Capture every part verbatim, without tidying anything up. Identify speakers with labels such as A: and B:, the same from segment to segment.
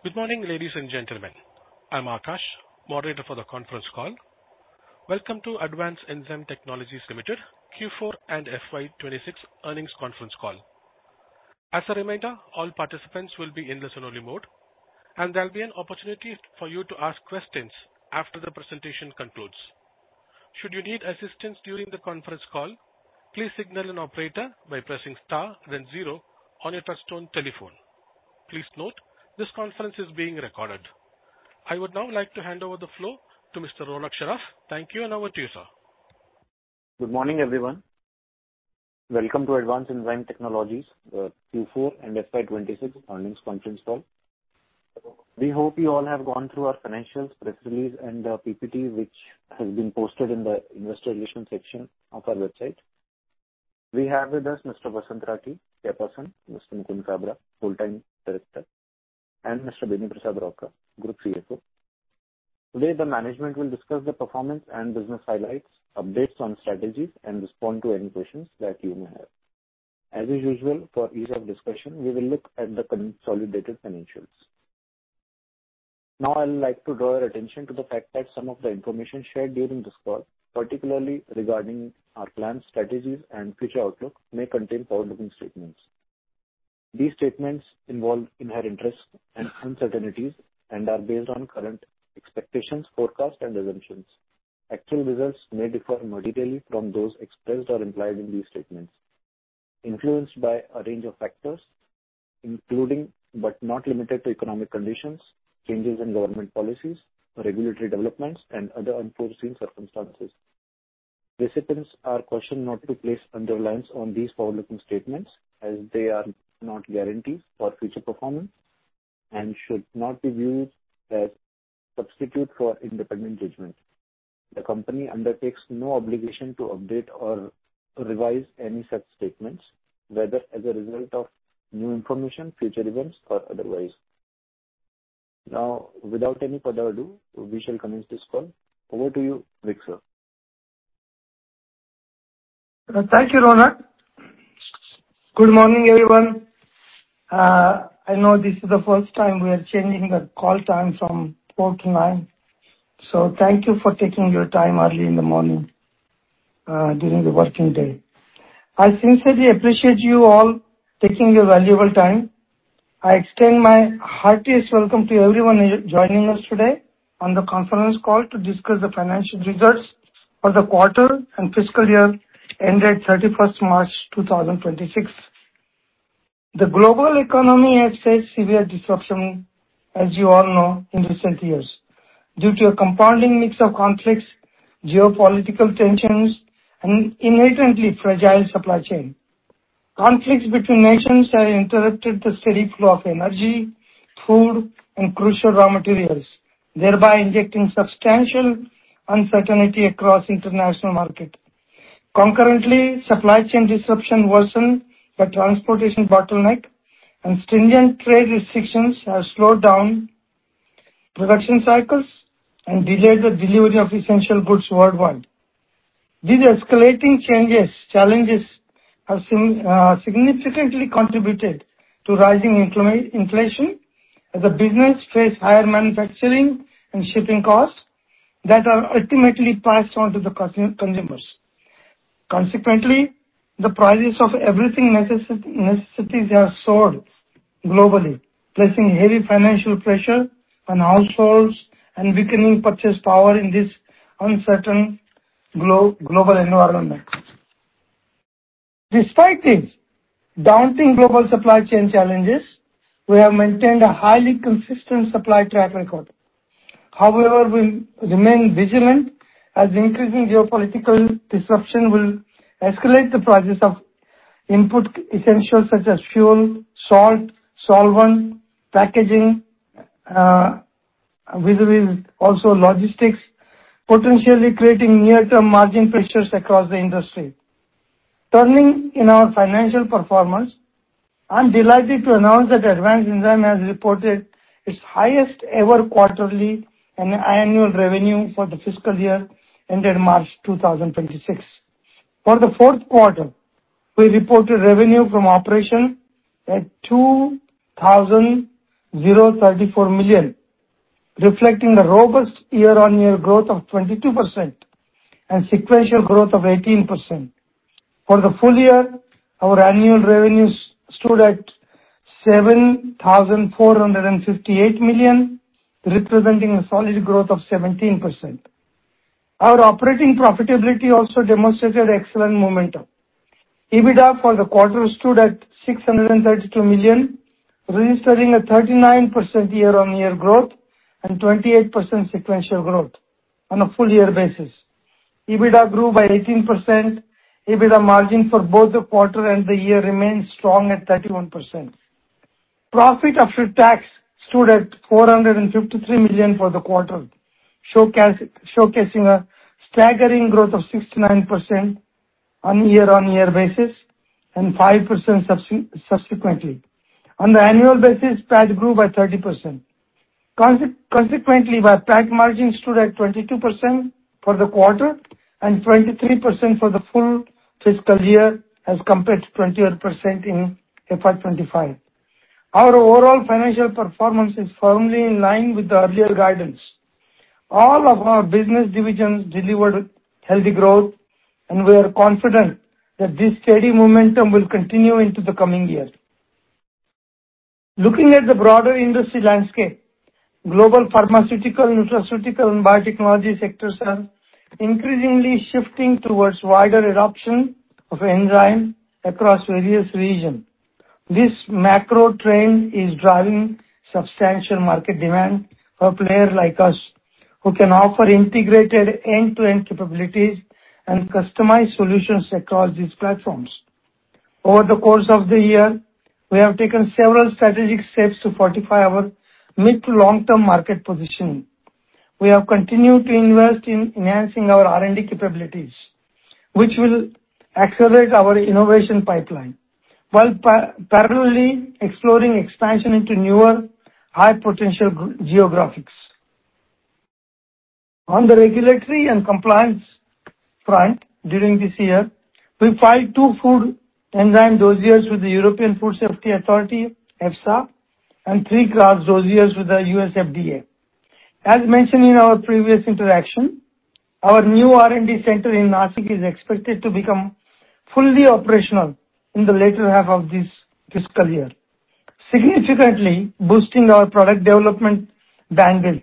A: Good morning, ladies and gentlemen. I'm Akash, moderator for the conference call. Welcome to Advanced Enzyme Technologies Limited Q four and F Y twenty-six earnings conference call. As a reminder, all participants will be in listen-only mode, and there'll be an opportunity for you to ask questions after the presentation concludes. Should you need assistance during the conference call, please signal an operator by pressing star then zero on your touchtone telephone. Please note, this conference is being recorded. I would now like to hand over the floor to Mister Ronak Saraf. Thank you, and over to you, sir.
B: Good morning, everyone. Welcome to Advanced Enzyme Technologies, the Q four and F Y twenty-six earnings conference call. We hope you all have gone through our financials, press release, and the P P T, which has been posted in the investor relations section of our website. We have with us Mister Vasant Rathi, Chairperson, Mister Mukund Kabra, Full-time Director, and Mister Beni Prasad Rauka, Group C F O. Today, the management will discuss the performance and business highlights, updates on strategies, and respond to any questions that you may have. As is usual, for ease of discussion, we will look at the consolidated financials. Now, I would like to draw your attention to the fact that some of the information shared during this call, particularly regarding our plans, strategies, and future outlook, may contain forward-looking statements. These statements involve inherent risks and uncertainties and are based on current expectations, forecasts, and assumptions. Actual results may differ materially from those expressed or implied in these statements, influenced by a range of factors, including but not limited to economic conditions, changes in government policies, regulatory developments, and other unforeseen circumstances. Recipients are cautioned not to place undue reliance on these forward-looking statements, as they are not guarantees for future performance and should not be viewed as substitute for independent judgment. The company undertakes no obligation to update or revise any such statements, whether as a result of new information, future events, or otherwise. Now, without any further ado, we shall commence this call. Over to you, Vic, sir.
C: Thank you, Ronak. Good morning, everyone. Uh, I know this is the first time we are changing the call time from four to nine. So thank you for taking your time early in the morning uh, during the working day. I sincerely appreciate you all taking your valuable time. I extend my heartiest welcome to everyone joining us today on the conference call to discuss the financial results for the quarter and fiscal year ended thirty-first March two thousand twenty-six. The global economy has faced severe disruption, as you all know, in recent years, due to a compounding mix of conflicts, geopolitical tensions, and inherently fragile supply chain. Conflicts between nations have interrupted the steady flow of energy, food, and crucial raw materials, thereby injecting substantial uncertainty across international market. Concurrently, supply chain disruption worsened by transportation bottleneck, and stringent trade restrictions have slowed down production cycles and delayed the delivery of essential goods worldwide. These escalating changes, challenges have sim, uh, significantly contributed to rising infl- inflation as the business face higher manufacturing and shipping costs that are ultimately passed on to the consumers. Consequently, the prices of everything necess- necessities have soared globally, placing heavy financial pressure on households and weakening purchase power in this uncertain glo- global environment. Despite these daunting global supply chain challenges, we have maintained a highly consistent supply track record. However, we remain vigilant as increasing geopolitical disruption will escalate the prices of input essentials such as fuel, salt, solvent, packaging, uh, with also logistics, potentially creating near-term margin pressures across the industry. Turning in our financial performance, I'm delighted to announce that Advanced Enzyme has reported its highest ever quarterly and annual revenue for the fiscal year ended March two thousand twenty-six. For the fourth quarter, we reported revenue from operation at two thousand thirty-four million, reflecting a robust year-on-year growth of twenty-two percent and sequential growth of eighteen percent. For the full year, our annual revenues stood at seven thousand four hundred fifty-eight million, representing a solid growth of seventeen percent. Our operating profitability also demonstrated excellent momentum. EBITDA for the quarter stood at six hundred thirty-two million, registering a thirty-nine percent year-on-year growth and twenty-eight percent sequential growth on a full year basis. EBITDA grew by eighteen percent. EBITDA margin for both the quarter and the year remains strong at thirty-one percent. Profit after tax stood at four hundred fifty-three million for the quarter, showcasing a staggering growth of sixty-nine percent on year-on-year basis and five percent subsequently. On the annual basis, P A T grew by thirty percent. Consequently, our P A T margin stood at twenty-two percent for the quarter and twenty-three percent for the full fiscal year as compared to twenty-one percent in F Y twenty-five. Our overall financial performance is firmly in line with the earlier guidance. All of our business divisions delivered healthy growth, and we are confident that this steady momentum will continue into the coming year. Looking at the broader industry landscape, global pharmaceutical, nutraceutical, and biotechnology sectors are increasingly shifting towards wider adoption of enzyme across various regions. This macro trend is driving substantial market demand for players like us, who can offer integrated end-to-end capabilities and customized solutions across these platforms. Over the course of the year, we have taken several strategic steps to fortify our mid to long-term market positioning. We have continued to invest in enhancing our R and D capabilities, which will accelerate our innovation pipeline, while pa- parallelly exploring expansion into newer, high-potential gr- geographics. On the regulatory and compliance front, during this year, we filed two food enzyme dossiers with the European Food Safety Authority, EFSA, and three class dossiers with the U S F D A. As mentioned in our previous interaction, our new R and D center in Nashik is expected to become fully operational in the later half of this fiscal year, significantly boosting our product development bandwidth.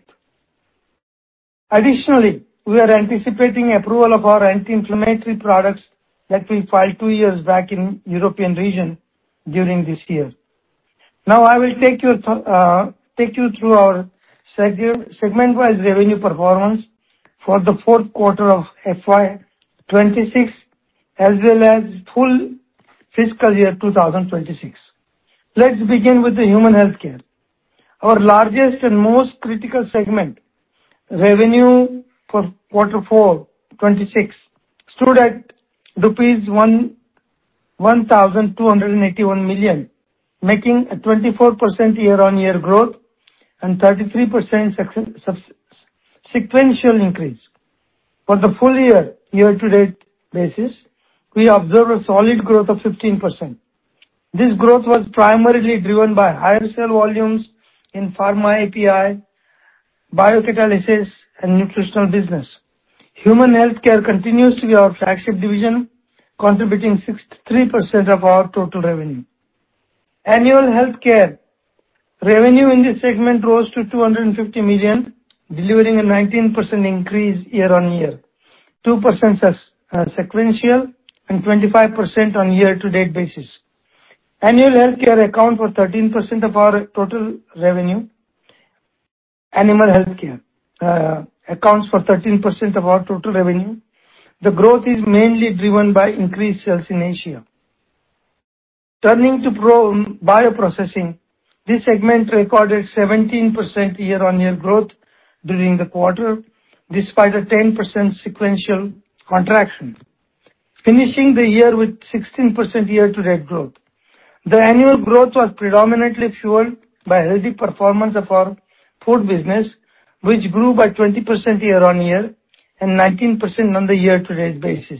C: Additionally, we are anticipating approval of our anti-inflammatory products that we filed two years back in European region during this year. Now I will take you, th- uh, take you through our seg- segment-wise revenue performance for the fourth quarter of F Y twenty-six as well as full fiscal year two thousand twenty-six. Let's begin with the human healthcare. Our largest and most critical segment, revenue for quarter four twenty-six, stood at rupees one thousand two hundred eighty-one million, making a twenty-four percent year-on-year growth and thirty-three percent sequential increase. For the full year, year-to-date basis, we observed a solid growth of fifteen percent. This growth was primarily driven by higher sale volumes in pharma A P I, biocatalysis, and nutritional business. Human healthcare continues to be our flagship division, contributing sixty-three percent of our total revenue. Annual healthcare revenue in this segment rose to two hundred fifty million, delivering a nineteen percent increase year-on-year, two percent uh, sequential, and twenty-five percent on year-to-date basis. Annual healthcare accounts for thirteen percent of our total revenue. Animal healthcare uh, accounts for thirteen percent of our total revenue. The growth is mainly driven by increased sales in Asia. Turning to pro bioprocessing, this segment recorded seventeen percent year-on-year growth during the quarter, despite a ten percent sequential contraction, finishing the year with sixteen percent year-to-date growth. The annual growth was predominantly fueled by healthy performance of our food business, which grew by twenty percent year-on-year and nineteen percent on the year-to-date basis.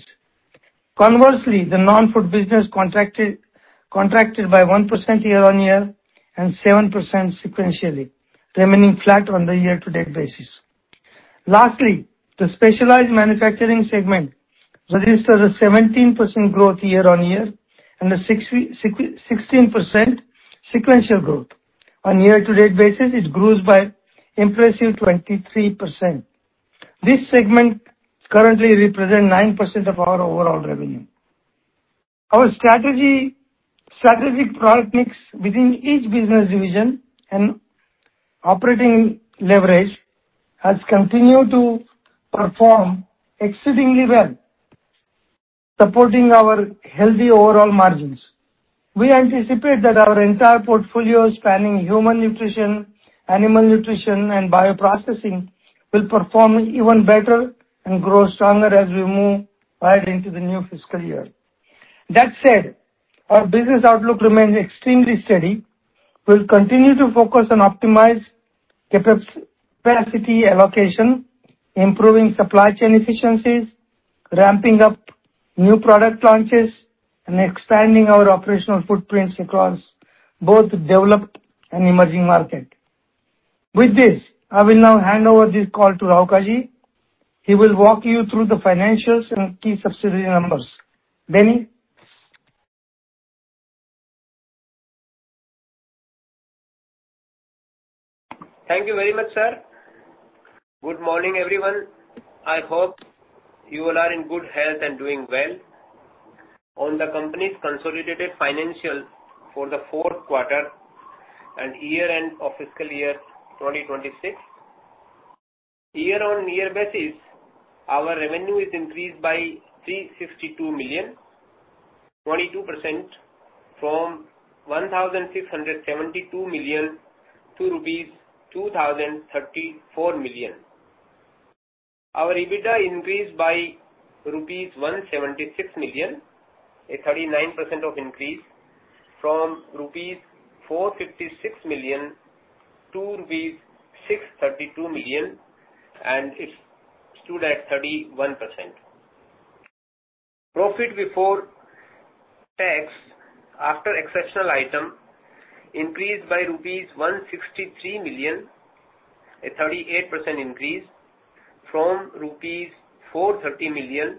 C: Conversely, the non-food business contracted contracted by one percent year-on-year and seven percent sequentially, remaining flat on the year-to-date basis. Lastly, the specialized manufacturing segment registered a seventeen percent growth year-on-year and a sixteen percent sequential growth. On year-to-date basis, it grows by impressive twenty-three percent. This segment currently represents nine percent of our overall revenue. Our strategy, strategic product mix within each business division and operating leverage has continued to perform exceedingly well, supporting our healthy overall margins. We anticipate that our entire portfolio spanning human nutrition, animal nutrition, and bioprocessing will perform even better and grow stronger as we move right into the new fiscal year. That said, our business outlook remains extremely steady. We'll continue to focus on optimized capacity allocation, improving supply chain efficiencies, ramping up new product launches, and expanding our operational footprints across both developed and emerging markets. With this, I will now hand over this call to Rauka. He will walk you through the financials and key subsidiary numbers. Benny?
D: Thank you very much, sir. Good morning, everyone. I hope you all are in good health and doing well. On the company's consolidated financial for the fourth quarter and year-end of fiscal year twenty twenty-six, year-on-year basis, our revenue is increased by three hundred sixty-two million, twenty-two percent from one thousand six hundred seventy-two million to rupees two thousand thirty-four million. Our EBITDA increased by rupees one hundred seventy-six million, a thirty-nine percent of increase from rupees four hundred fifty-six million to rupees six hundred thirty-two million, and it stood at thirty-one percent. Profit before tax after exceptional item increased by rupees one hundred sixty-three million, a thirty-eight percent increase from rupees four hundred thirty million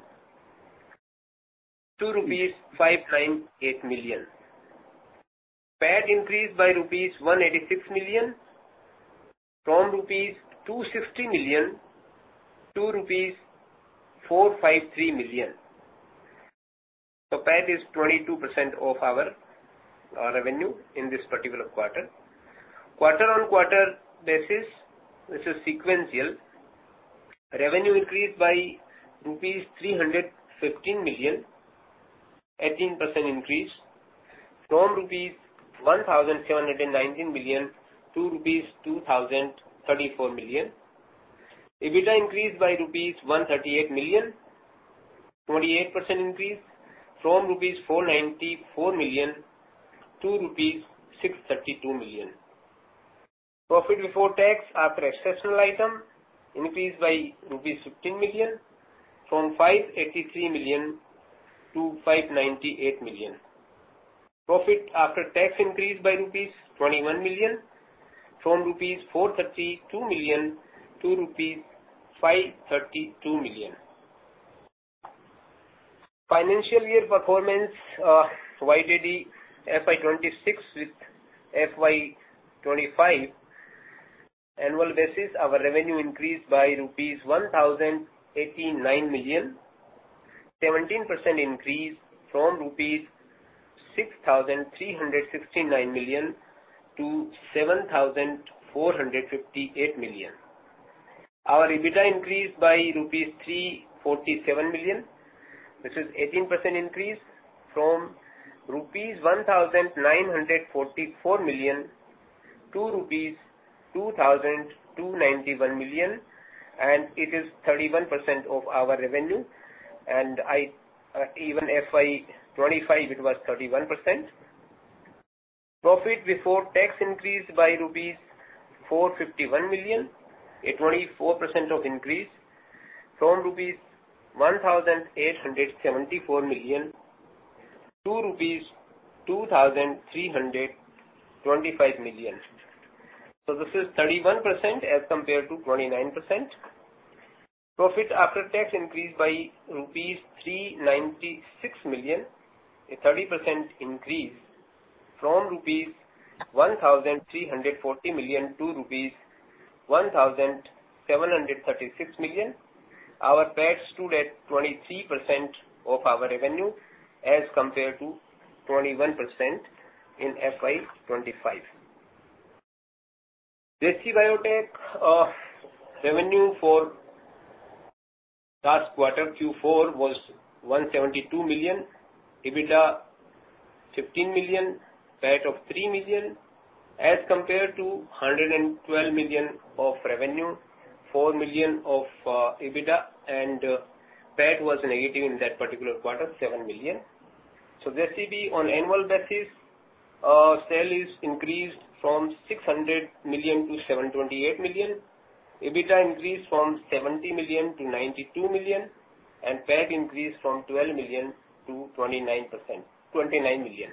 D: to rupees five hundred ninety-eight million. P A T increased by rupees one hundred eighty-six million from rupees two hundred sixty million to rupees four hundred fifty-three million. So P A T is twenty-two percent of our, our revenue in this particular quarter. Quarter on quarter basis, this is sequential. Revenue increased by rupees three hundred fifteen million, eighteen percent increase from rupees one thousand seven hundred nineteen million to rupees two thousand thirty-four million. EBITDA increased by rupees one hundred thirty-eight million, twenty-eight percent increase from rupees four hundred ninety-four million to rupees six hundred thirty-two million. Profit before tax after exceptional item increased by rupees fifteen million from five hundred eighty-three million to five hundred ninety-eight million. Profit after tax increased by rupees twenty-one million from rupees four hundred thirty-two million to rupees five hundred thirty-two million. Financial year performance, uh, Y T D F Y twenty-six with F Y twenty-five annual basis, our revenue increased by rupees one thousand eighty-nine million, seventeen percent increase from rupees six thousand three hundred sixty-nine million to seven thousand four hundred fifty-eight million. Our EBITDA increased by rupees three hundred forty-seven million, which is eighteen percent increase from rupees one thousand nine hundred forty-four million to rupees two thousand two hundred ninety-one million, and it is thirty-one percent of our revenue, and I uh, even F Y twenty-five it was thirty-one percent. Profit before tax increased by rupees four hundred fifty-one million, a twenty-four percent of increase from rupees one thousand eight hundred seventy-four million to rupees two thousand three hundred twenty-five million. So this is thirty-one percent as compared to twenty-nine percent. Profit after tax increased by rupees three hundred ninety-six million, a thirty percent increase from rupees one thousand three hundred forty million to rupees one thousand seven hundred thirty-six million. Our P A T stood at twenty-three percent of our revenue as compared to twenty-one percent in F Y twenty-five. J C Biotech uh, revenue for last quarter Q four was one hundred seventy-two million, EBITDA fifteen million, P A T of three million as compared to one hundred twelve million of revenue, four million of uh, EBITDA, and uh, P A T was negative in that particular quarter, seven million. So J C B on annual basis, uh, sale is increased from six hundred million to seven hundred twenty-eight million. EBITDA increased from seventy million to ninety-two million, and P A T increased from twelve million to twenty-nine percent, twenty-nine million.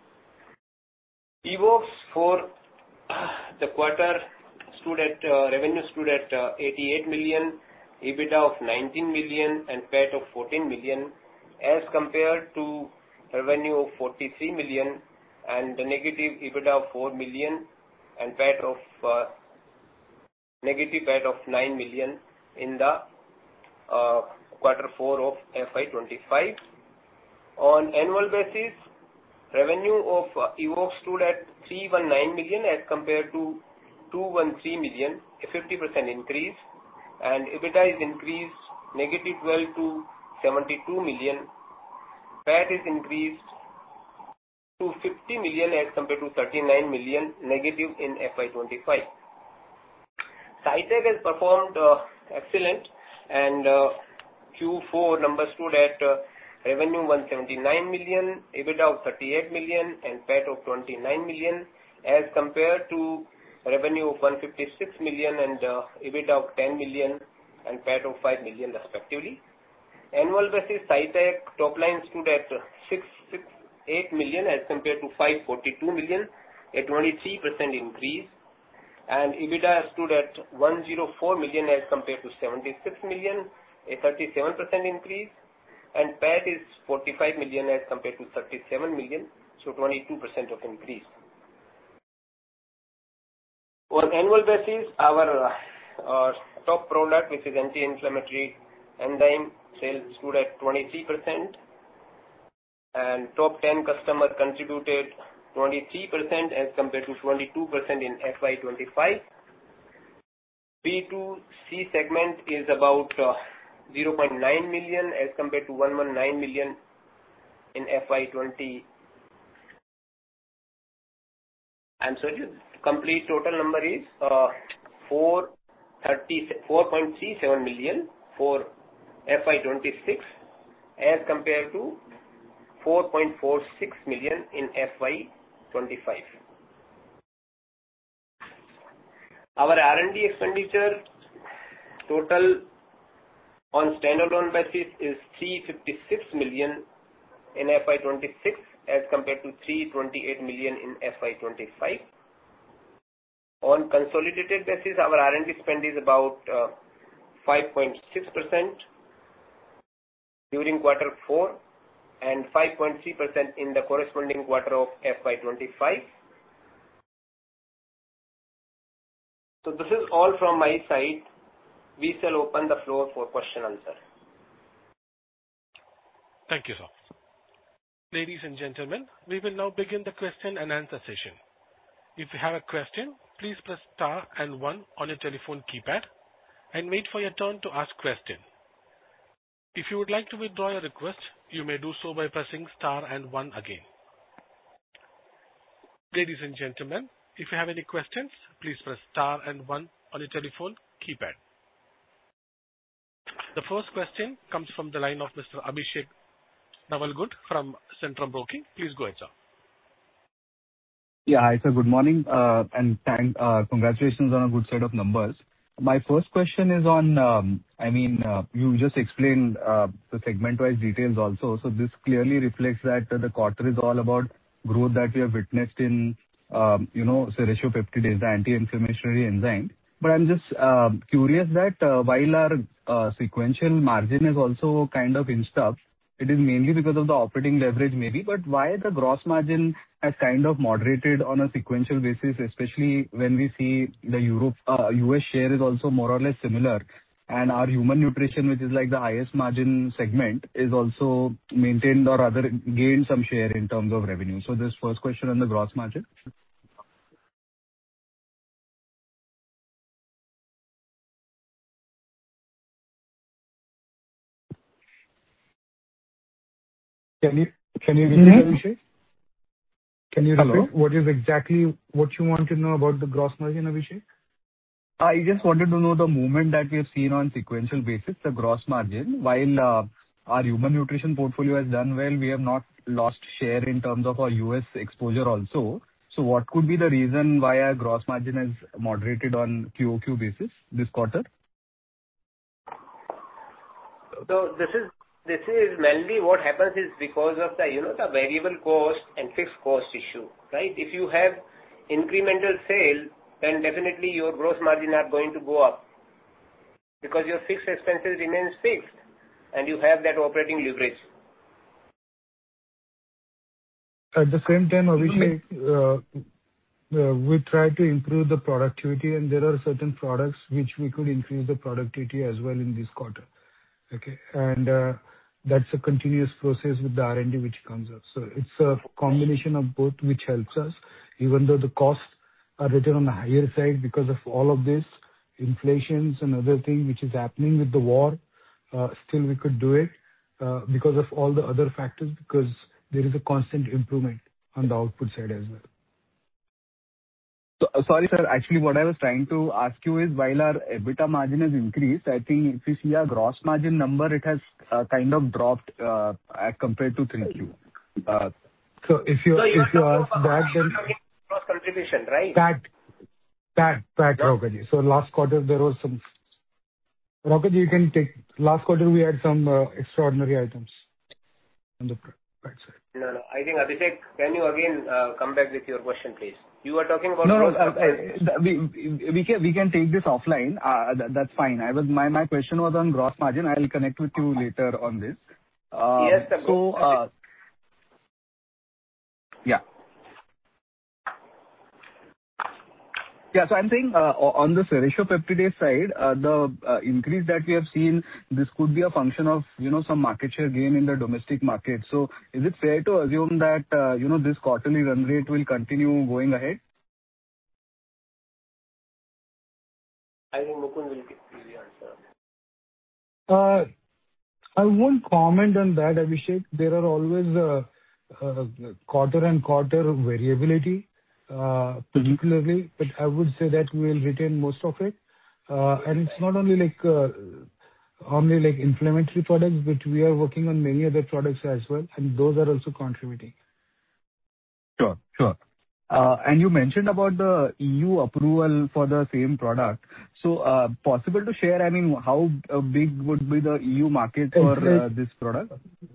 D: Evoxx for the quarter stood at uh, revenue stood at uh, eighty-eight million, EBITDA of nineteen million, and P A T of fourteen million, as compared to revenue of forty-three million and the negative EBITDA of four million and P A T of uh, negative P A T of nine million in the uh, quarter four of F Y twenty-five. On annual basis, revenue of uh, Evoxx stood at three hundred nineteen million as compared to two hundred thirteen million, a fifty percent increase, and EBITDA is increased negative twelve to seventy-two million. P A T is increased to fifty million as compared to thirty-nine million negative in F Y twenty-five. SciTech has performed uh, excellent, and uh, Q four numbers stood at uh, revenue one hundred seventy-nine million, EBITDA of thirty-eight million, and P A T of twenty-nine million as compared to revenue of one hundred fifty-six million and uh, EBITDA of ten million and P A T of five million respectively. Annual basis, SciTech top line stood at six hundred sixty-eight million as compared to five hundred forty-two million, a twenty-three percent increase, and EBITDA stood at one hundred four million as compared to seventy-six million, a thirty-seven percent increase, and P A T is forty-five million as compared to thirty-seven million, so twenty-two percent of increase. On annual basis, our uh, uh, top product, which is anti-inflammatory enzyme, sales stood at twenty-three percent, and top ten customer contributed twenty-three percent as compared to twenty-two percent in F Y twenty-five. B two C segment is about uh, zero point nine million as compared to one hundred nineteen million in F Y twenty. I'm sorry, complete total number is uh, four point three seven million for F Y twenty-six as compared to four point four six million in F Y twenty-five. Our R and D expenditure total on standalone basis is three hundred fifty-six million in F Y twenty-six as compared to three hundred twenty-eight million in F Y twenty-five. On consolidated basis, our R and D spend is about uh, five point six percent during quarter four and five point three percent in the corresponding quarter of F Y twenty-five. So this is all from my side. We shall open the floor for question answer.
A: Thank you, sir. Ladies and gentlemen, we will now begin the question and answer session. If you have a question, please press star and one on your telephone keypad and wait for your turn to ask question. If you would like to withdraw your request, you may do so by pressing star and one again. Ladies and gentlemen, if you have any questions, please press star and one on your telephone keypad. The first question comes from the line of Mister Abhishek Navalgund from Centrum Broking. Please go ahead, sir.
E: Yeah, hi, sir. Good morning, uh, and thank, uh, congratulations on a good set of numbers. My first question is on, um, I mean, uh, you just explained uh, the segment-wise details also. So this clearly reflects that uh, the quarter is all about growth that we have witnessed in um, you know, serratiopeptidase, the anti-inflammatory enzyme. But I'm just uh, curious that uh, while our uh, sequential margin is also kind of inched up, it is mainly because of the operating leverage maybe, but why the gross margin has kind of moderated on a sequential basis, especially when we see the Europe, uh, U S share is also more or less similar, and our human nutrition, which is like the highest margin segment, is also maintained or rather gained some share in terms of revenue. So this first question on the gross margin.
F: Can you can you repeat,
C: Mm-hmm.
F: Abhishek? Can you
E: Hello?
F: repeat what is exactly what you want to know about the gross margin, Abhishek?
E: I just wanted to know the movement that we have seen on sequential basis, the gross margin. While uh, our human nutrition portfolio has done well, we have not lost share in terms of our U S exposure also. So what could be the reason why our gross margin has moderated on Q O Q basis this quarter?
D: So this is this is mainly what happens is because of the, you know, the variable cost and fixed cost issue, right? If you have incremental sale, then definitely your gross margin are going to go up because your fixed expenses remains fixed and you have that operating leverage.
F: At the same time, Abhishek, uh, uh, we try to improve the productivity, and there are certain products which we could increase the productivity as well in this quarter. Okay? And uh, that's a continuous process with the R and D which comes up. So it's a combination of both which helps us, even though the costs are written on the higher side because of all of this, inflations and other things which is happening with the war, uh, still we could do it uh, because of all the other factors, because there is a constant improvement on the output side as well.
E: So, uh, sorry, sir. Actually, what I was trying to ask you is, while our EBITDA margin has increased, I think if you see our gross margin number, it has uh, kind of dropped uh, as compared to three Q. Uh,
F: So if you
D: So you
F: if you
D: are
F: ask
D: talking
F: that,
D: about
F: then
D: cross contribution, right?
F: Pat, Pat, Pat,
D: No.
F: Raukaji. So last quarter there was some. Raukaji, you can take. Last quarter we had some uh, extraordinary items on the Pat side.
D: No, no. I think, Abhishek, can you again uh, come back with your question, please? You were talking about
E: No, no,
D: gross
E: uh,
D: profit.
E: uh, we we can we can take this offline. Uh, that- That's fine. I was My my question was on gross margin. I'll connect with you later on this. Um,
D: Yes, the
E: So,
D: gross
E: uh, yeah. Yeah. So I'm saying, uh, o- on the serratiopeptidase side, uh, the uh, increase that we have seen, this could be a function of, you know, some market share gain in the domestic market. So is it fair to assume that, uh, you know, this quarterly run rate will continue going ahead?
D: I think Mukund will give you the answer.
F: Uh, I won't comment on that, Abhishek. There are always uh, uh, quarter and quarter variability, uh, particularly, but I would say that we will retain most of it. Uh, And it's not only like uh, only like inflammatory products, but we are working on many other products as well, and those are also contributing.
E: Sure, sure. Uh, And you mentioned about the E U approval for the same product. So, uh, possible to share, I mean, how uh, big would be the E U market for uh, this product?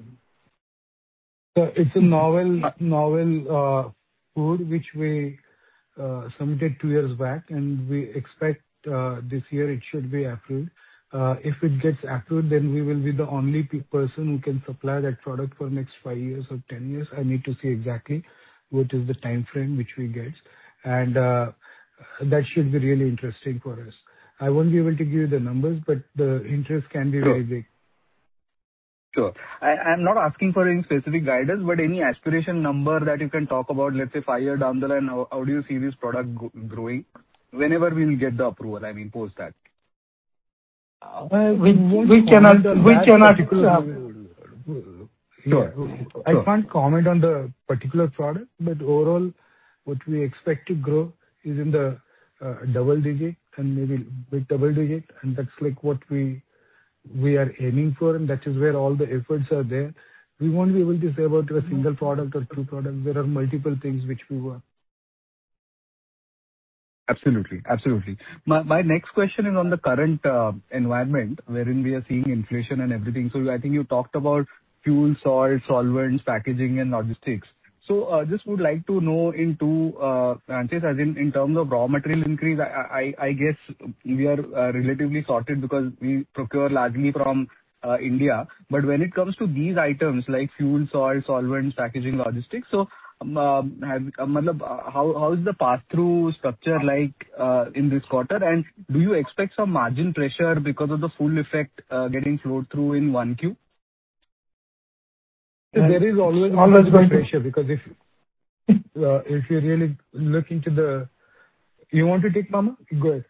F: So it's a novel novel uh, food which we uh, submitted two years back, and we expect uh, this year it should be approved. Uh, If it gets approved, then we will be the only pe- person who can supply that product for next five years or ten years. I need to see exactly what is the time frame which we get, and uh, that should be really interesting for us. I won't be able to give you the numbers, but the interest can be
E: Sure.
F: very big.
E: Sure. I- I'm not asking for any specific guidance, but any aspiration number that you can talk about, let's say five years down the line, how how do you see this product go- growing? Whenever we will get the approval, I mean, post that.
F: Uh,
C: We
F: won't
C: we cannot
F: comment on
C: we
F: that
C: cannot
F: particular-
C: uh,
F: Yeah.
E: Sure.
F: I
E: Sure.
F: can't comment on the particular product, but overall, what we expect to grow is in the uh, double digit and maybe big double digit, and that's like what we we are aiming for, and that is where all the efforts are there. We won't be able to say about a single product or two products. There are multiple things which we work.
E: Absolutely. Absolutely. My my next question is on the current uh, environment wherein we are seeing inflation and everything. So I think you talked about fuel, salt, solvents, packaging and logistics. So, uh, just would like to know in two uh, branches, as in in terms of raw material increase, I I I guess we are uh, relatively sorted because we procure largely from uh, India. But when it comes to these items like fuel, salt, solvents, packaging, logistics, so um, um, have, uh, matlab, uh, how how is the pass-through structure like uh, in this quarter? And do you expect some margin pressure because of the full effect uh, getting flowed through in one Q?
F: There is always
C: Always
F: going to
C: going
F: be
C: to-
F: pressure, because if uh, if you really look into the... You want to take, Mama? Go ahead.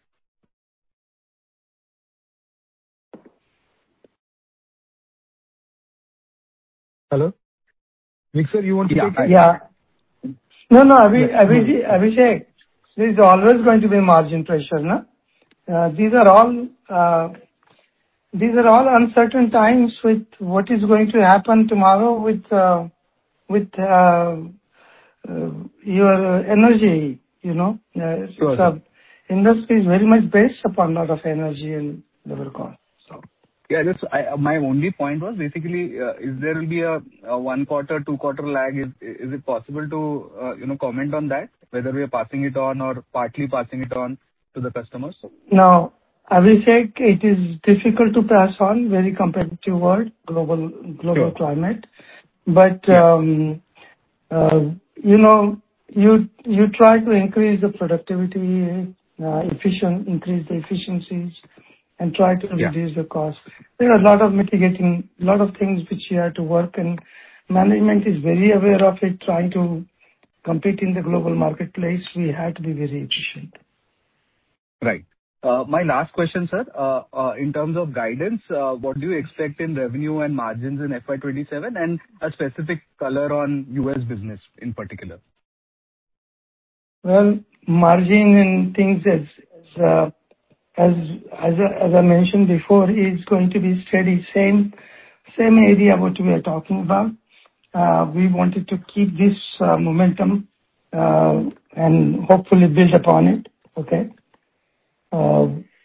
F: Hello? Vik sir, you want to
E: Yeah,
F: take
E: I-
F: it?
C: Yeah. No, no, Abhi-
F: Yes, go
C: Abhishek,
F: ahead.
C: Abhishek, there is always going to be margin pressure, no? Uh, These are all, uh, these are all uncertain times with what is going to happen tomorrow with, uh, with, uh, uh, your energy, you know. Uh,
E: Sure,
C: It's a industry is very much based upon lot of energy and labor cost, so.
E: Yeah, that's I, my only point was basically, uh, is there will be a, a one quarter, two quarter lag? Is is it possible to uh, you know comment on that, whether we are passing it on or partly passing it on to the customers?
C: Now, Abhishek, it is difficult to pass on, very competitive world, global global
E: Sure.
C: climate. But
E: Yeah.
C: um, uh, you know, you you try to increase the productivity, uh, efficient, increase the efficiencies, and try to
E: Yeah.
C: reduce the cost. There are a lot of mitigating, lot of things which you have to work, and management is very aware of it. Trying to compete in the global marketplace, we have to be very efficient.
E: Right. Uh, My last question, sir. Uh, uh, In terms of guidance, uh, what do you expect in revenue and margins in F Y twenty-seven, and a specific color on U S business in particular?
C: Well, margin and things as as uh, as as I as I mentioned before, is going to be steady, same same area what we are talking about. Uh, We wanted to keep this uh, momentum uh, and hopefully build upon it. Okay? Uh,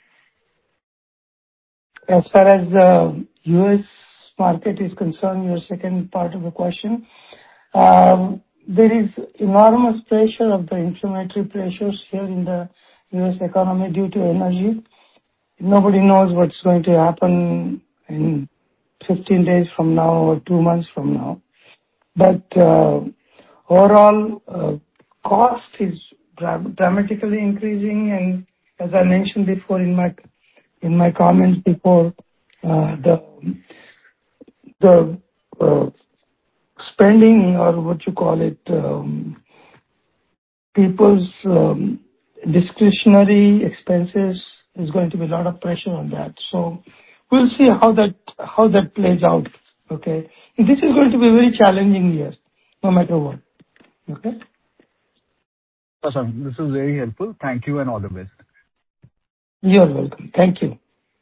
C: As far as the U S market is concerned, your second part of the question, um, there is enormous pressure of the inflationary pressures here in the U S economy due to energy. Nobody knows what's going to happen in fifteen days from now or two months from now. But uh, overall, uh, cost is dra- dramatically increasing, and as I mentioned before in my in my comments before, uh, the the uh, spending, or what you call it, um, people's um, discretionary expenses, is going to be a lot of pressure on that. So we'll see how that how that plays out. Okay, this is going to be a very challenging year, no matter what. Okay.
E: Awesome. This is very helpful. Thank you and all the best.
C: You're welcome. Thank you.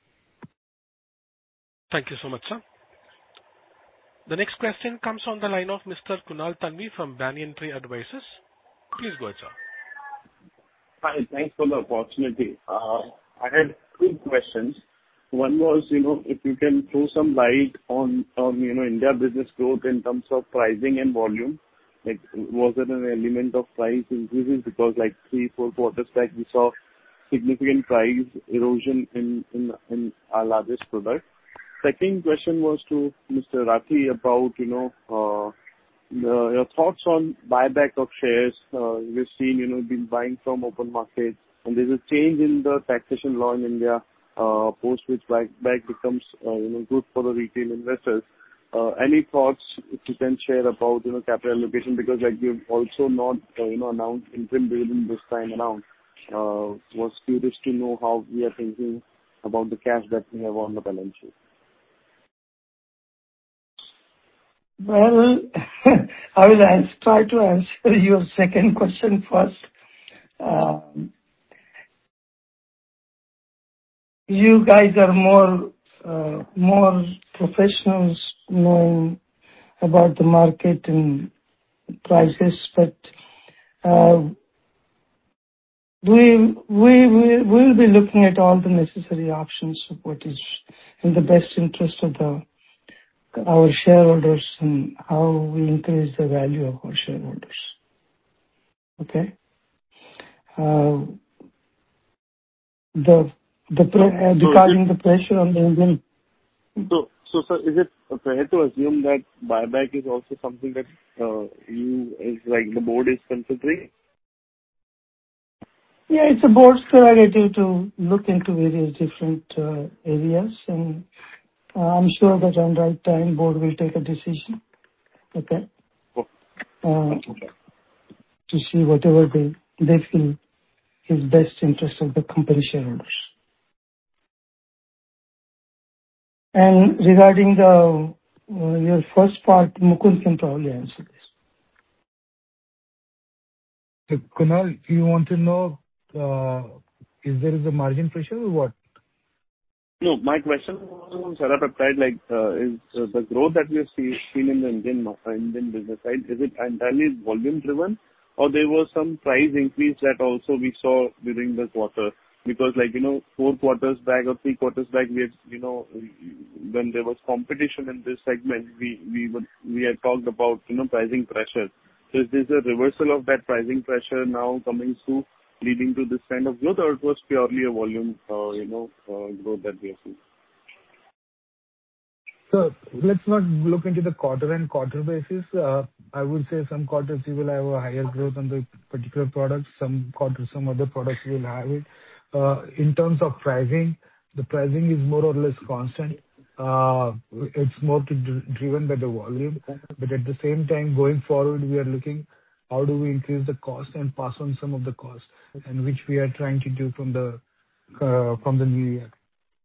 A: Thank you so much, sir. The next question comes on the line of Mister Kunal Tanvi from Banyan Tree Advisors. Please go ahead, sir.
G: Hi, thanks for the opportunity. Uh, I had two questions. One was, you know, if you can throw some light on, on, you know, India business growth in terms of pricing and volume. Like, was there an element of price increases? Because like three, four quarters back, we saw significant price erosion in, in, in our largest product. Second question was to Mister Rathi about, you know, uh, the, your thoughts on buyback of shares. Uh, we've seen, you know, been buying from open market, and there's a change in the taxation law in India, uh, post which buyback becomes, uh, you know, good for the retail investors. Uh, any thoughts if you can share about, you know, capital allocation? Because like you've also not, uh, you know, announced interim dividend this time around. Uh, was curious to know how we are thinking about the cash that we have on the balance sheet.
C: Well, I will ans- try to answer your second question first. Um, you guys are more uh, more professionals knowing about the market and prices, but uh, we we we will be looking at all the necessary options of what is in the best interest of the our shareholders and how we increase the value of our shareholders. Okay? Uh, the the pre- regarding the pressure on the Indian.
G: So, so sir, is it fair to assume that buyback is also something that uh, you, is like the board is considering?
C: Yeah, it's a board's prerogative to look into various different uh, areas, and uh, I'm sure that on right time board will take a decision. Okay. Uh, to see whatever they they feel is best interest of the company shareholders. And regarding the uh, your first part, Mukund can probably answer this.
F: So, Kunal, you want to know uh, if there is a margin pressure or what?
G: No, my question was on Serratiopeptide, like, uh, is uh, the growth that we have see, seen in the Indian mar- uh, Indian business side, is it entirely volume driven, or there was some price increase that also we saw during the quarter? Because, like, you know, four quarters back or three quarters back, we had, you know, when there was competition in this segment, we we would we had talked about, you know, pricing pressure. So is this a reversal of that pricing pressure now coming through, leading to this kind of growth, or it was purely a volume, uh, you know, uh, growth that we have seen?
F: So let's not look into the quarter and quarter basis. Uh, I would say some quarters you will have a higher growth on the particular products, some quarters, some other products will have it. Uh, In terms of pricing, the pricing is more or less constant. Uh, It's more to dr- driven by the volume. But at the same time, going forward, we are looking how do we increase the cost and pass on some of the cost, and which we are trying to do from the uh, from the new year.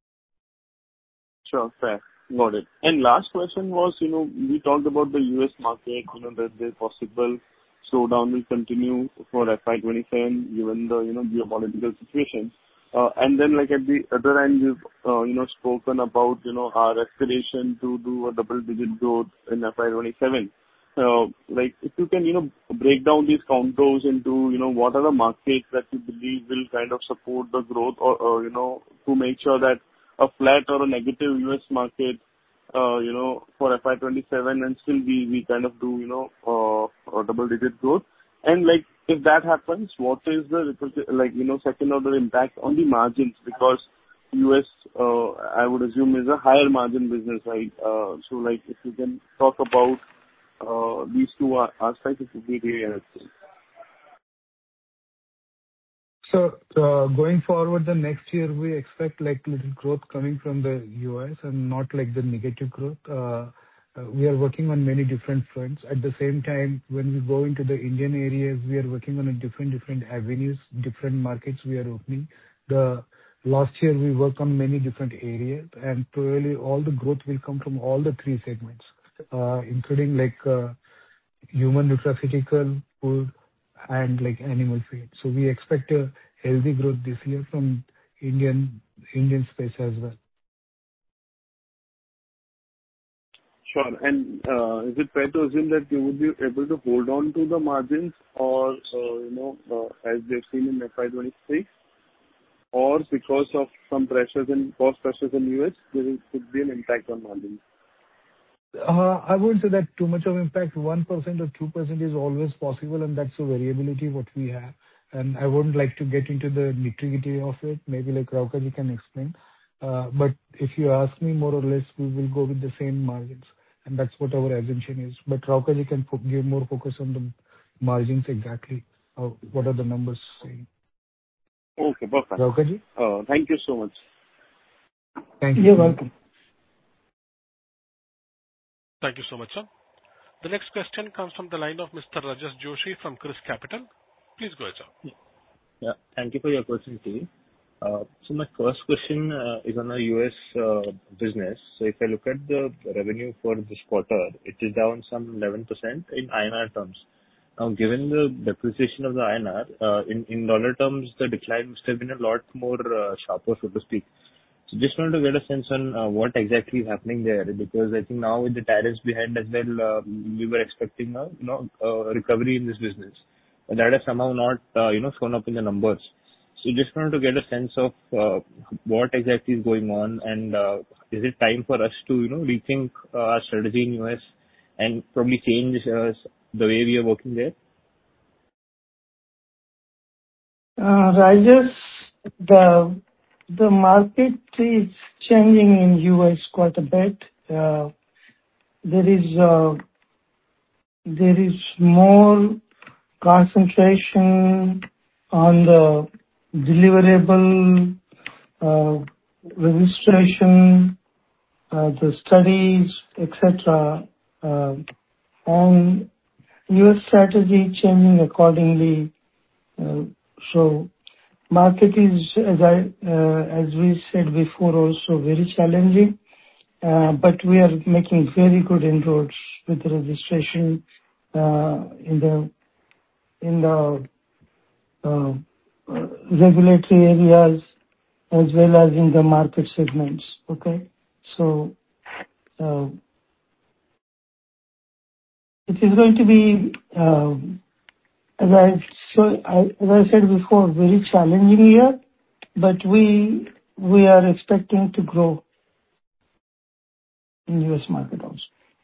G: Sure, fair. Got it. And last question was, you know, we talked about the U S market, you know, that the possible slowdown will continue for F Y twenty-seven, given the, you know, geopolitical situation. Uh, And then, like, at the other end, you've, uh, you know, spoken about, you know, our aspiration to do a double-digit growth in F Y twenty-seven. Uh, Like, if you can, you know, break down these contours into, you know, what are the markets that you believe will kind of support the growth, or, or, you know, to make sure that a flat or a negative U S market, uh, you know, for F Y twenty-seven, and still we we kind of do, you know, uh, a double-digit growth. And, like, if that happens, what is the, like, you know, second order impact on the margins? Because U S, uh, I would assume, is a higher margin business, right? Uh, So, like, if you can talk about uh, these two a- aspects, it would be really helpful.
F: So, uh, going forward, the next year, we expect like little growth coming from the U S and not like the negative growth. Uh, uh, We are working on many different fronts. At the same time, when we go into the Indian areas, we are working on a different different avenues, different markets we are opening. The last year, we worked on many different areas, and probably all the growth will come from all the three segments, uh, including like uh, human nutraceutical, food, and like animal feed. So we expect a healthy growth this year from Indian Indian space as well.
G: Sure. And uh, is it fair to assume that you would be able to hold on to the margins, or, uh, you know, uh, as we've seen in F Y twenty-six, or because of some pressures and cost pressures in U S, there is- could be an impact on margins?
F: Uh, I wouldn't say that too much of impact. one percent or two percent is always possible, and that's a variability what we have. And I wouldn't like to get into the nitty-gritty of it. Maybe like Raukaji can explain. Uh, But if you ask me, more or less, we will go with the same margins, and that's what our assumption is. But Raukaji can fo- give more focus on the margins exactly, uh, what are the numbers saying.
G: Okay, perfect.
F: Raukaji?
G: Uh, Thank you so much.
F: Thank you.
C: You're welcome.
A: Thank you so much, sir. The next question comes from the line of Mister Rajas Joshi from Chris Capital. Please go ahead, sir.
H: Yeah, thank you for your opportunity. Uh, So my first question uh, is on the U S uh, business. So if I look at the revenue for this quarter, it is down some eleven percent in I N R terms. Now, given the depreciation of the I N R, uh, in in dollar terms, the decline must have been a lot more uh, sharper, so to speak. So just wanted to get a sense on uh, what exactly is happening there, because I think now with the tariffs behind as well, uh, we were expecting a, you know, a recovery in this business. But that has somehow not, uh, you know, shown up in the numbers. So just wanted to get a sense of uh, what exactly is going on, and uh, is it time for us to, you know, rethink uh, our strategy in U S and probably change uh, the way we are working there?
C: Uh, Rajesh, the the market is changing in U S quite a bit. Uh, There is uh, there is more concentration on the deliverable uh, registration, uh, the studies, et cetera. Uh, and U S strategy changing accordingly. Uh, so market is, as I uh, as we said before, also very challenging. Uh, but we are making very good inroads with the registration uh, in the in the uh, uh, regulatory areas as well as in the market segments. Okay? So, uh, it is going to be, uh, as I so I- as I said before, very challenging year, but we we are expecting to grow in U S market also.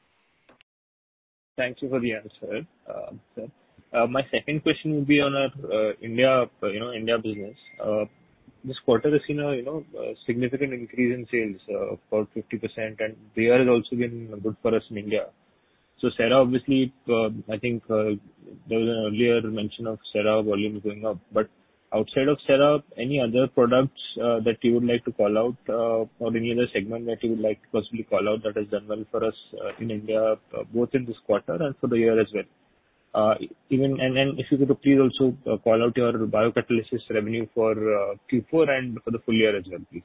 H: Thank you for the answer, uh, sir. Uh, My second question would be on our uh, India, uh, you know, India business. Uh, This quarter has seen a, you know, a significant increase in sales, uh, of about fifty percent, and the year has also been good for us in India. So Sera, obviously, uh, I think, uh, there was an earlier mention of Sera volumes going up, but outside of Sera, any other products uh, that you would like to call out, uh, or any other segment that you would like to possibly call out that has done well for us uh, in India, uh, both in this quarter and for the year as well? Uh, Even and and if you could please also uh, call out your biocatalysis revenue for uh, Q four and for the full year as well, please.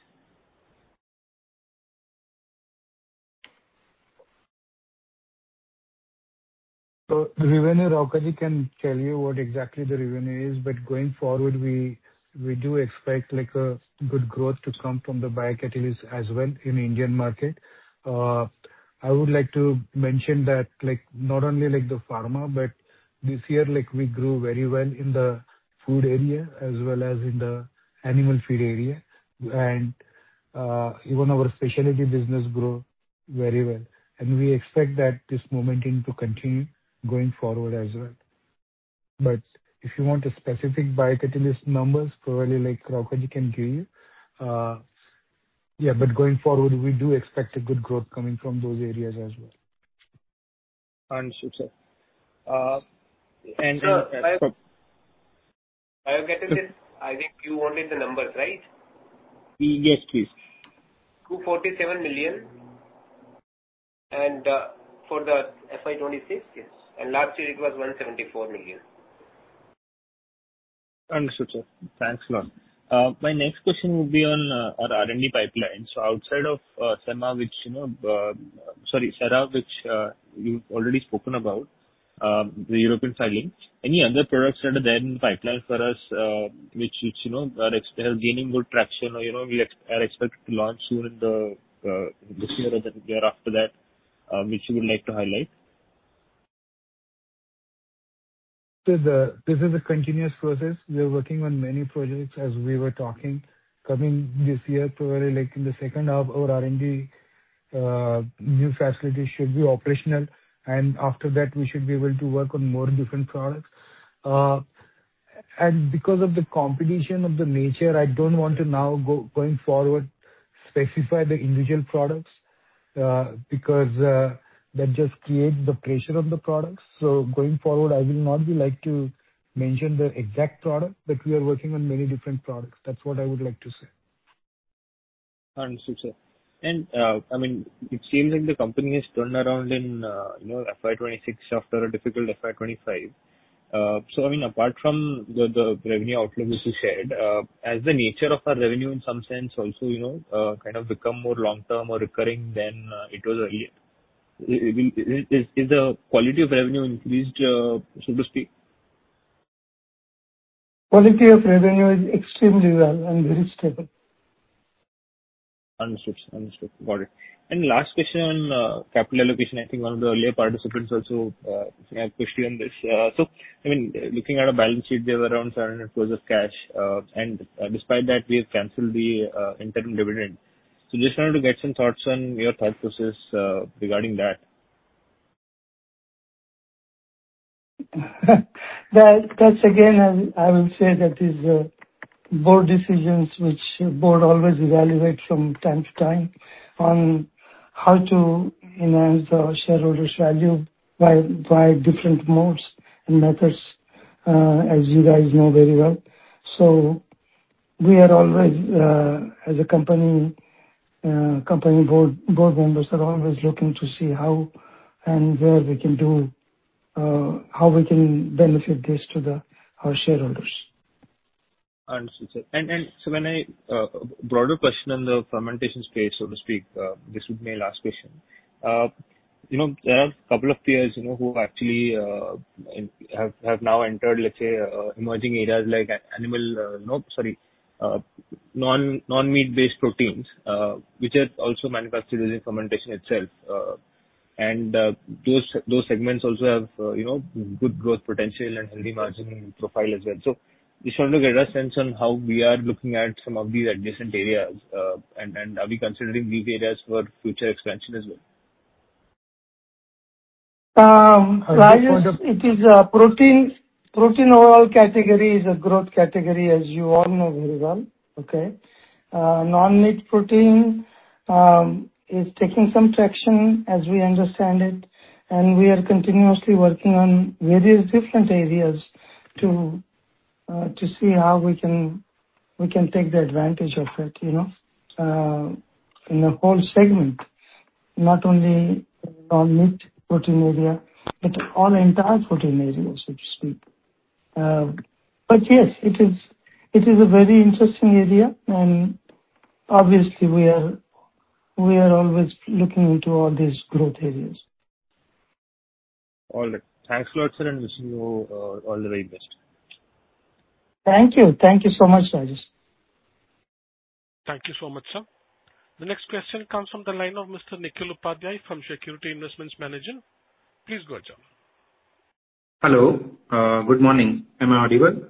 F: So the revenue, Raukaji can tell you what exactly the revenue is, but going forward, we we do expect like a good growth to come from the biocatalyst as well in Indian market. Uh, I would like to mention that like not only like the pharma, but this year like we grew very well in the food area as well as in the animal feed area. and uh, Even our specialty business grow very well. and We expect that this momentum to continue going forward as well. But if you want a specific biocatalyst numbers, probably like Raukaji can give you. Uh, Yeah, but going forward, we do expect a good growth coming from those areas as well.
H: Understood, sir. Uh, And
D: Sir,
H: and, uh,
D: bio-
H: pro-
D: biocatalyst, I think you wanted the numbers, right?
H: yes, please.
D: two hundred forty-seven million and uh, for the F Y twenty-six, yes. And last year it was one hundred seventy-four million.
H: Understood, sir. Thanks a lot. Uh, My next question would be on uh, our R and D pipeline. So outside of uh, SEMA, which, you know, uh, sorry, Sera, which uh, you've already spoken about, um, the European filing, any other products that are there in the pipeline for us, uh, which, which you know, are ex- are gaining good traction or, you know, we ex- are expected to launch soon in the uh, this year or the year after that, uh, which you would like to highlight?
F: So the This is a continuous process. We are working on many projects as we were talking. Coming this year, probably like in the second half, our R and D uh, new facility should be operational, and after that we should be able to work on more different products. Uh, And Because of the competition of the nature, I don't want to now go going forward specify the individual products, uh, because uh, that just creates the pressure on the products. So Going forward, I will not be like to mention the exact product, but we are working on many different products. That's what I would like to say.
H: Understood, sir. And, uh, I mean, it seems like the company has turned around in, uh, you know, F Y twenty-six after a difficult F Y twenty-five. Uh, So, I mean, apart from the the revenue outlook which you shared, uh, has the nature of our revenue in some sense also, you know, uh, kind of become more long-term or recurring than uh, it was earlier? Is is- is the quality of revenue increased, uh, so to speak?
C: Quality of revenue is extremely well and very stable.
H: Understood. Understood. Got it. And last question on uh, capital allocation. I think one of the earlier participants also uh, have pushed you on this. Uh, So, I mean, uh, looking at a balance sheet, there were around seven hundred crores of cash, uh, and uh, despite that, we have canceled the uh, interim dividend. So just wanted to get some thoughts on your thought process uh, regarding that.
C: that that's again, I, I will say that is uh, board decisions which board always evaluate from time to time on how to enhance the shareholders' value by by different modes and methods, uh, as you guys know very well. So we are always, uh, as a company, uh, company board board members are always looking to see how and where we can do, uh, how we can benefit this to the our shareholders.
H: Understood, sir. And and so when I uh, broader question on the fermentation space, so to speak, uh, this would be my last question. Uh, you know, there are a couple of peers, you know, who actually uh, in, have have now entered, let's say, uh, emerging areas like animal, uh, no, sorry, uh, non non meat based proteins, uh, which are also manufactured using fermentation itself. Uh, and uh, those those segments also have uh, you know good growth potential and healthy margin profile as well. So just want to get a sense on how we are looking at some of these adjacent areas, uh, and and are we considering these areas for future expansion as well?
C: Um, Rajesh, it is a protein protein oil category is a growth category, as you all know very well. Okay, uh, non-meat protein um, is taking some traction as we understand it, and we are continuously working on various different areas to uh, to see how we can we can take the advantage of it. You know, uh, in the whole segment, not only non-meat protein area, but all entire protein area, so to speak. Uh, but yes, it is it is a very interesting area, and obviously we are we are always looking into all these growth areas.
H: All right. Thanks a lot, sir, and wishing you uh, all the very best.
C: Thank you. Thank you so much, Rajesh.
A: Thank you so much, sir. The next question comes from the line of Mister Nikhil Upadhyay from Security Investments Management. Please go ahead, sir.
I: Hello. Uh, good morning. Am I audible?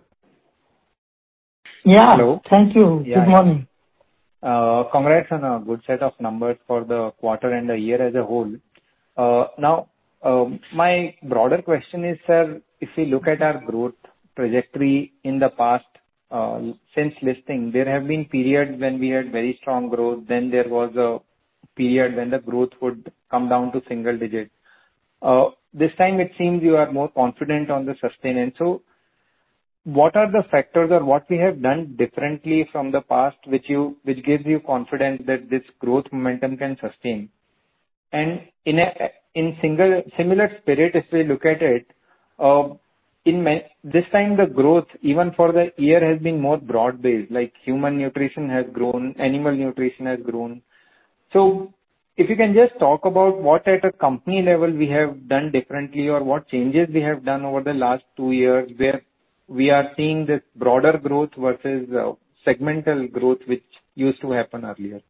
C: Yeah.
B: Hello.
C: Thank you.
B: Yeah,
C: Good morning.
B: Uh, Congrats on a good set of numbers for the quarter and the year as a whole. Uh, Now, um, my broader question is, sir, if we look at our growth trajectory in the past, uh, since listing, there have been periods when we had very strong growth, then there was a period when the growth would come down to single digit. Uh, This time it seems you are more confident on the sustenance. So what are the factors or what we have done differently from the past, which you which gives you confidence that this growth momentum can sustain? And in a in single similar spirit, if we look at it, uh, in ma- this time the growth even for the year has been more broad based. Like human nutrition has grown, animal nutrition has grown. So if you can just talk about what at a company level we have done differently, or what changes we have done over the last two years, where we are seeing this broader growth versus uh, segmental growth which used to happen earlier.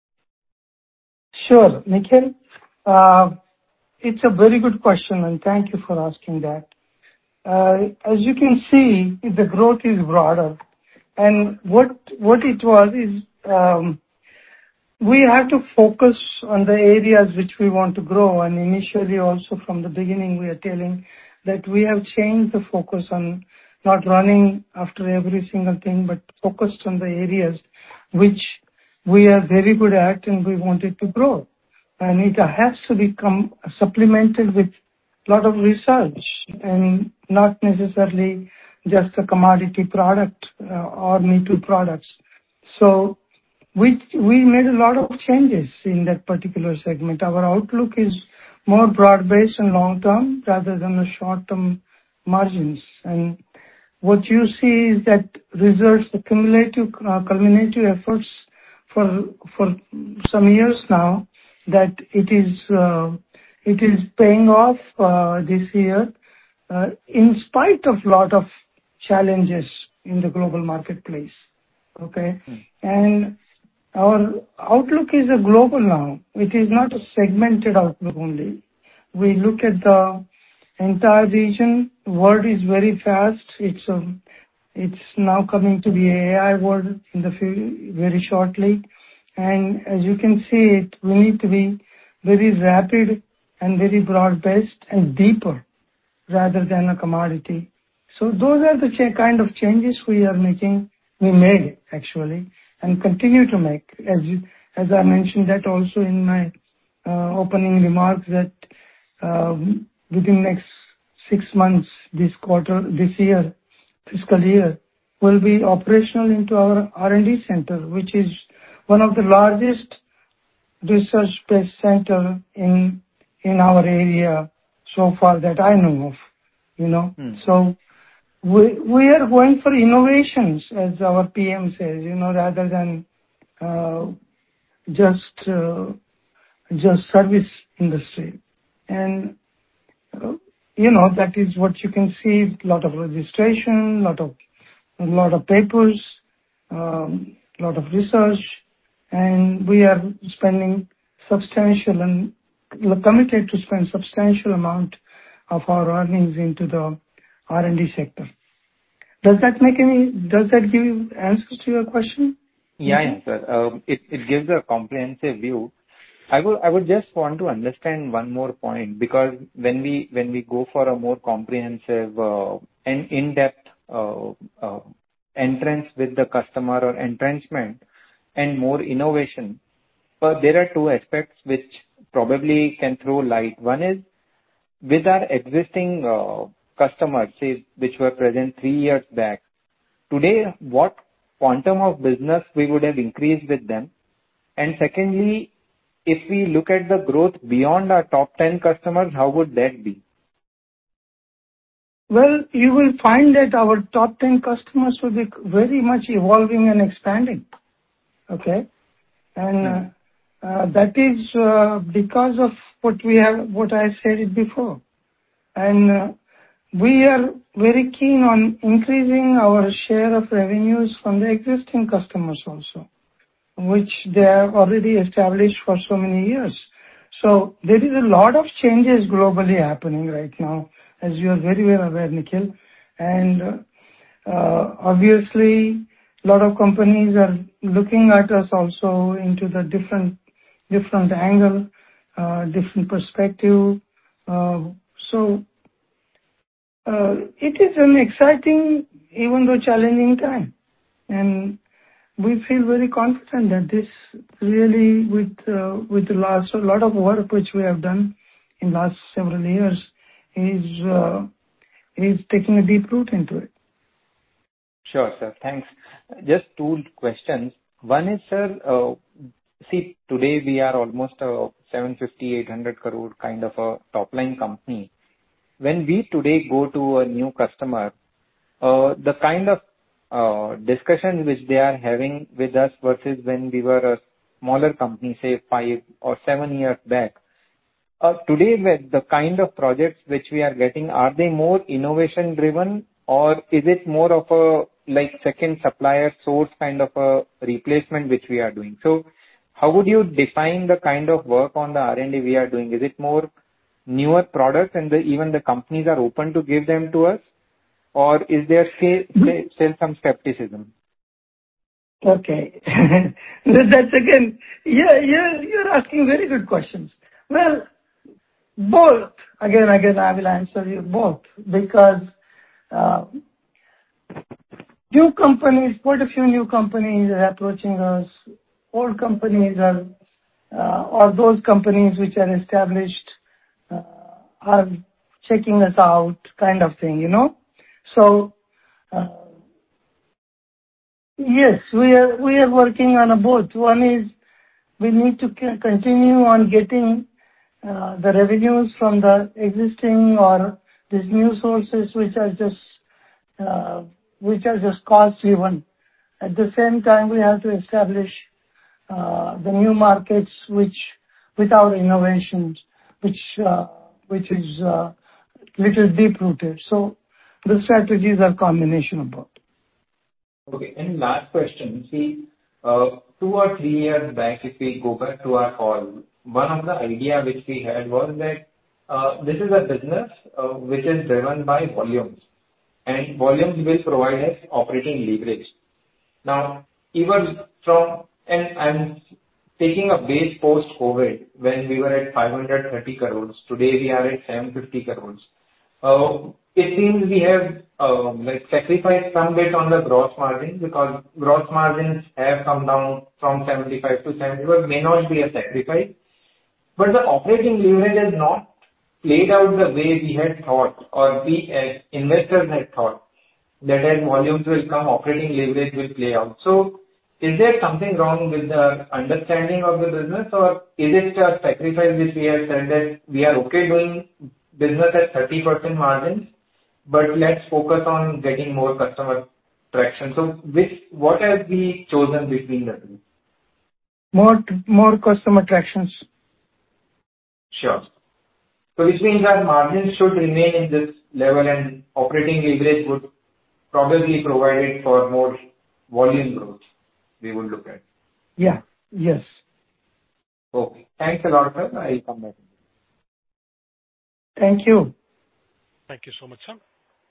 C: Sure, Nikhil. Uh, it's a very good question, and thank you for asking that. Uh, as you can see, the growth is broader, and what what it was is um, we have to focus on the areas which we want to grow. And initially, also from the beginning, we are telling that we have changed the focus on not running after every single thing, but focused on the areas which we are very good at and we wanted to grow. And it has to become supplemented with a lot of research and not necessarily just a commodity product uh, or Me Too products. So we, we made a lot of changes in that particular segment. Our outlook is more broad-based and long-term rather than the short-term margins. And what you see is that results, the cumulative, uh, culminative efforts for for some years now, that it is uh, it is paying off uh, this year, uh, in spite of lot of challenges in the global marketplace. Okay, mm. And our outlook is a global now. It is not a segmented outlook only. We look at the entire region. World is very fast. It's um, it's now coming to the A I world in the few, very shortly, And as you can see it, we need to be very rapid and very broad-based and deeper rather than a commodity. So those are the ch- kind of changes we are making, we made actually, and continue to make. As you, as I mentioned that also in my uh, opening remarks, that um, within next six months, this quarter, this year, fiscal year, will be operational into our R and D center, which is one of the largest research-based center in in our area so far that I know of. You know,
I: Hmm.
C: so we we are going for innovations, as our P M says. You know, rather than uh, just uh, just service industry, and uh, you know that is what you can see. Lot of registration, lot of a lot of papers, um, lot of research, and we are spending substantial and committed to spend substantial amount of our earnings into the R and D sector. Does that make any? Does that give you answers to your question?
I: Yeah, yeah, sir. Um, It it gives a comprehensive view. I would I would just want to understand one more point, because when we when we go for a more comprehensive uh, and in-depth uh, uh, entrance with the customer or entrenchment and more innovation, but there are two aspects which probably can throw light. One is with our existing uh, customers, say, which were present three years back. Today, what quantum of business we would have increased with them? And secondly, if we look at the growth beyond our top ten customers, how would that be?
C: Well, you will find that our top ten customers will be very much evolving and expanding. Okay? And uh, uh, that is uh, because of what we have, what I said it before. And uh, we are very keen on increasing our share of revenues from the existing customers also, which they have already established for so many years. So there is a lot of changes globally happening right now, as you are very well aware, Nikhil. And uh, uh, obviously, a lot of companies are looking at us also into the different different angle, uh, different perspective. Uh, so uh, it is an exciting, even though challenging time, and we feel very confident that this really, with uh, with the last a lot of work which we have done in last several years, is uh, is taking a deep root into it.
I: Sure, sir. Thanks. Just two questions. One is, sir, uh, see, today we are almost a seven fifty, eight hundred crore kind of a top-line company. When we today go to a new customer, uh, the kind of uh, discussions which they are having with us versus when we were a smaller company, say five or seven years back, uh, today with the kind of projects which we are getting, are they more innovation driven, or is it more of a like second supplier source kind of a replacement which we are doing? So how would you define the kind of work on the R and D we are doing? Is it more newer products and the, even the companies are open to give them to us, or is there still, still some skepticism?
C: Okay. That's again, yeah, you're, you're asking very good questions. Well, both. Again, again, I will answer you both, because uh, new companies, quite a few new companies are approaching us. Old companies are, uh, or those companies which are established, uh, are checking us out, kind of thing, you know. So, uh, yes, we are we are working on a both. One is we need to c- continue on getting uh, the revenues from the existing or these new sources which are just uh, which are just cost driven. At the same time, we have to establish uh, the new markets which with our innovations, which uh, which is uh, little deep rooted. So the strategies are combination of both.
I: Okay. And last question. See, uh, two or three years back, if we go back to our call, one of the idea which we had was that uh, this is a business uh, which is driven by volumes, and volumes will provide us operating leverage. Now, even from, and I'm taking a base post-COVID, when we were at five hundred thirty crores, today we are at seven hundred fifty crores. Uh, It seems we have uh, like sacrificed some bit on the gross margin because gross margins have come down from seventy-five to seventy, but may not be a sacrifice. But the operating leverage has not played out the way we had thought or we as investors had thought, that as volumes will come, operating leverage will play out. So is there something wrong with the understanding of the business, or is it a sacrifice which we have said that we are okay doing business at thirty percent margins, but let's focus on getting more customer traction? So which, what have we chosen between the two?
C: More, more customer tractions.
I: Sure. So which means that margins should remain in this level and operating leverage would probably provide it for more volume growth we would look at.
C: Yeah. Yes.
I: Okay. Thanks a lot, sir. I'll come back.
C: Thank you.
A: Thank you so much, sir.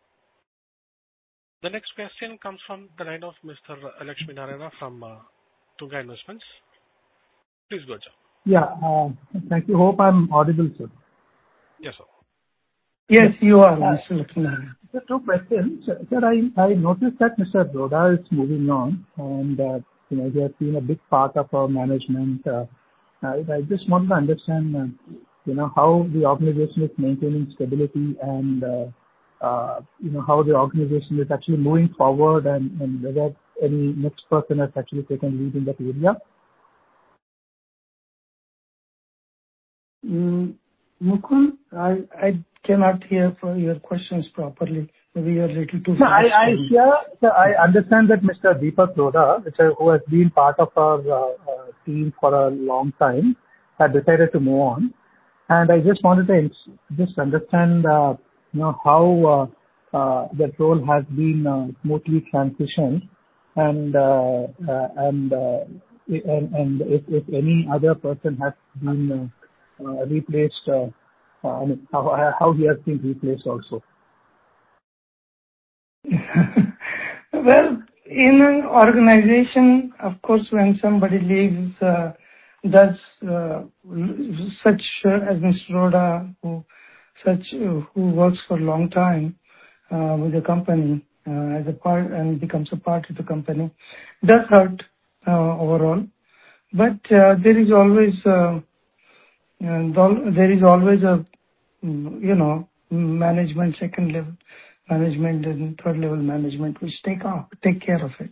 A: The next question comes from the line of Mister Lakshmi Narayana from uh, Tunga Investments. Please go, sir.
J: Yeah. Uh, thank you. Hope I'm audible, sir.
A: Yes, sir.
C: Yes, you are, Mister Lakshmi Narayana.
J: Sir, two questions. Sir, I, I noticed that Mister Roda is moving on, and uh, you know, he has been a big part of our management. Uh, I, I just want to understand, uh, you know, how the organization is maintaining stability and, uh, uh, you know, how the organization is actually moving forward, and, and whether any next person has actually taken lead in that area.
C: Mm, Mukul, I, I cannot hear for your questions properly. Maybe you're a little too
J: No,
C: fast.
J: I, I hear, sir, I understand that Mister Deepak Roda, which, uh, who has been part of our uh, uh, team for a long time, had decided to move on. And I just wanted to just understand, uh, you know, how uh, uh, that role has been uh, smoothly transitioned, and uh, uh, and, uh, and and if, if any other person has been uh, uh, replaced, uh, uh, I mean, how how he has been replaced also.
C: Well, in an organization, of course, when somebody leaves, uh, does uh, such uh, as Mister Roda, who such uh, who works for a long time uh, with the company uh, as a part and becomes a part of the company, does hurt uh, overall. But uh, there is always uh, uh, there is always a you know management, second level management and third level management which take off, take care of it.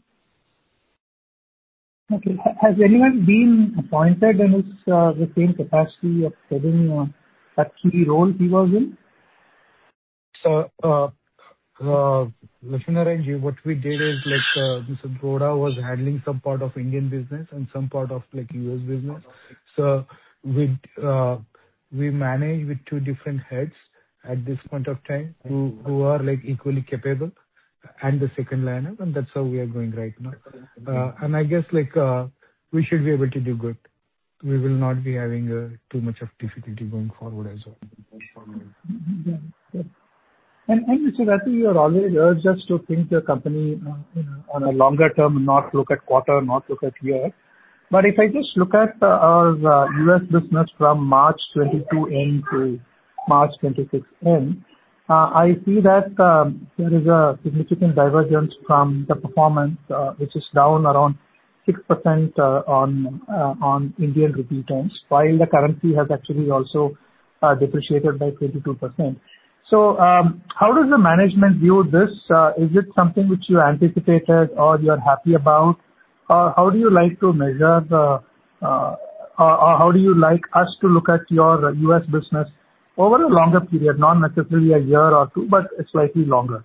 J: Okay. Has anyone been appointed in his uh, the same capacity of having uh, that key role he was in?
F: So, uh, uh, Lakshmi Narayan, what we did is like uh, Mister Roda was handling some part of Indian business and some part of like U S business. So we uh, we manage with two different heads at this point of time who who are like equally capable and the second lineup, and that's how we are going right now. Uh, and I guess like uh, we should be able to do good. We will not be having uh, too much of difficulty going forward as well.
J: Yeah, yeah. And, and Mister Rathi, you are always urged us to think the company uh, you know, on a longer term, not look at quarter, not look at year. But if I just look at uh, our uh, U S business from March twenty-two end to March twenty-six end, uh, I see that um, there is a significant divergence from the performance, uh, which is down around six percent uh, on uh, on Indian rupee terms, while the currency has actually also uh, depreciated by twenty-two percent. So, um, how does the management view this? Uh, is it something which you anticipated or you are happy about? Or how do you like to measure the, uh, or, or how do you like us to look at your U S business over a longer period, not necessarily a year or two, but slightly longer?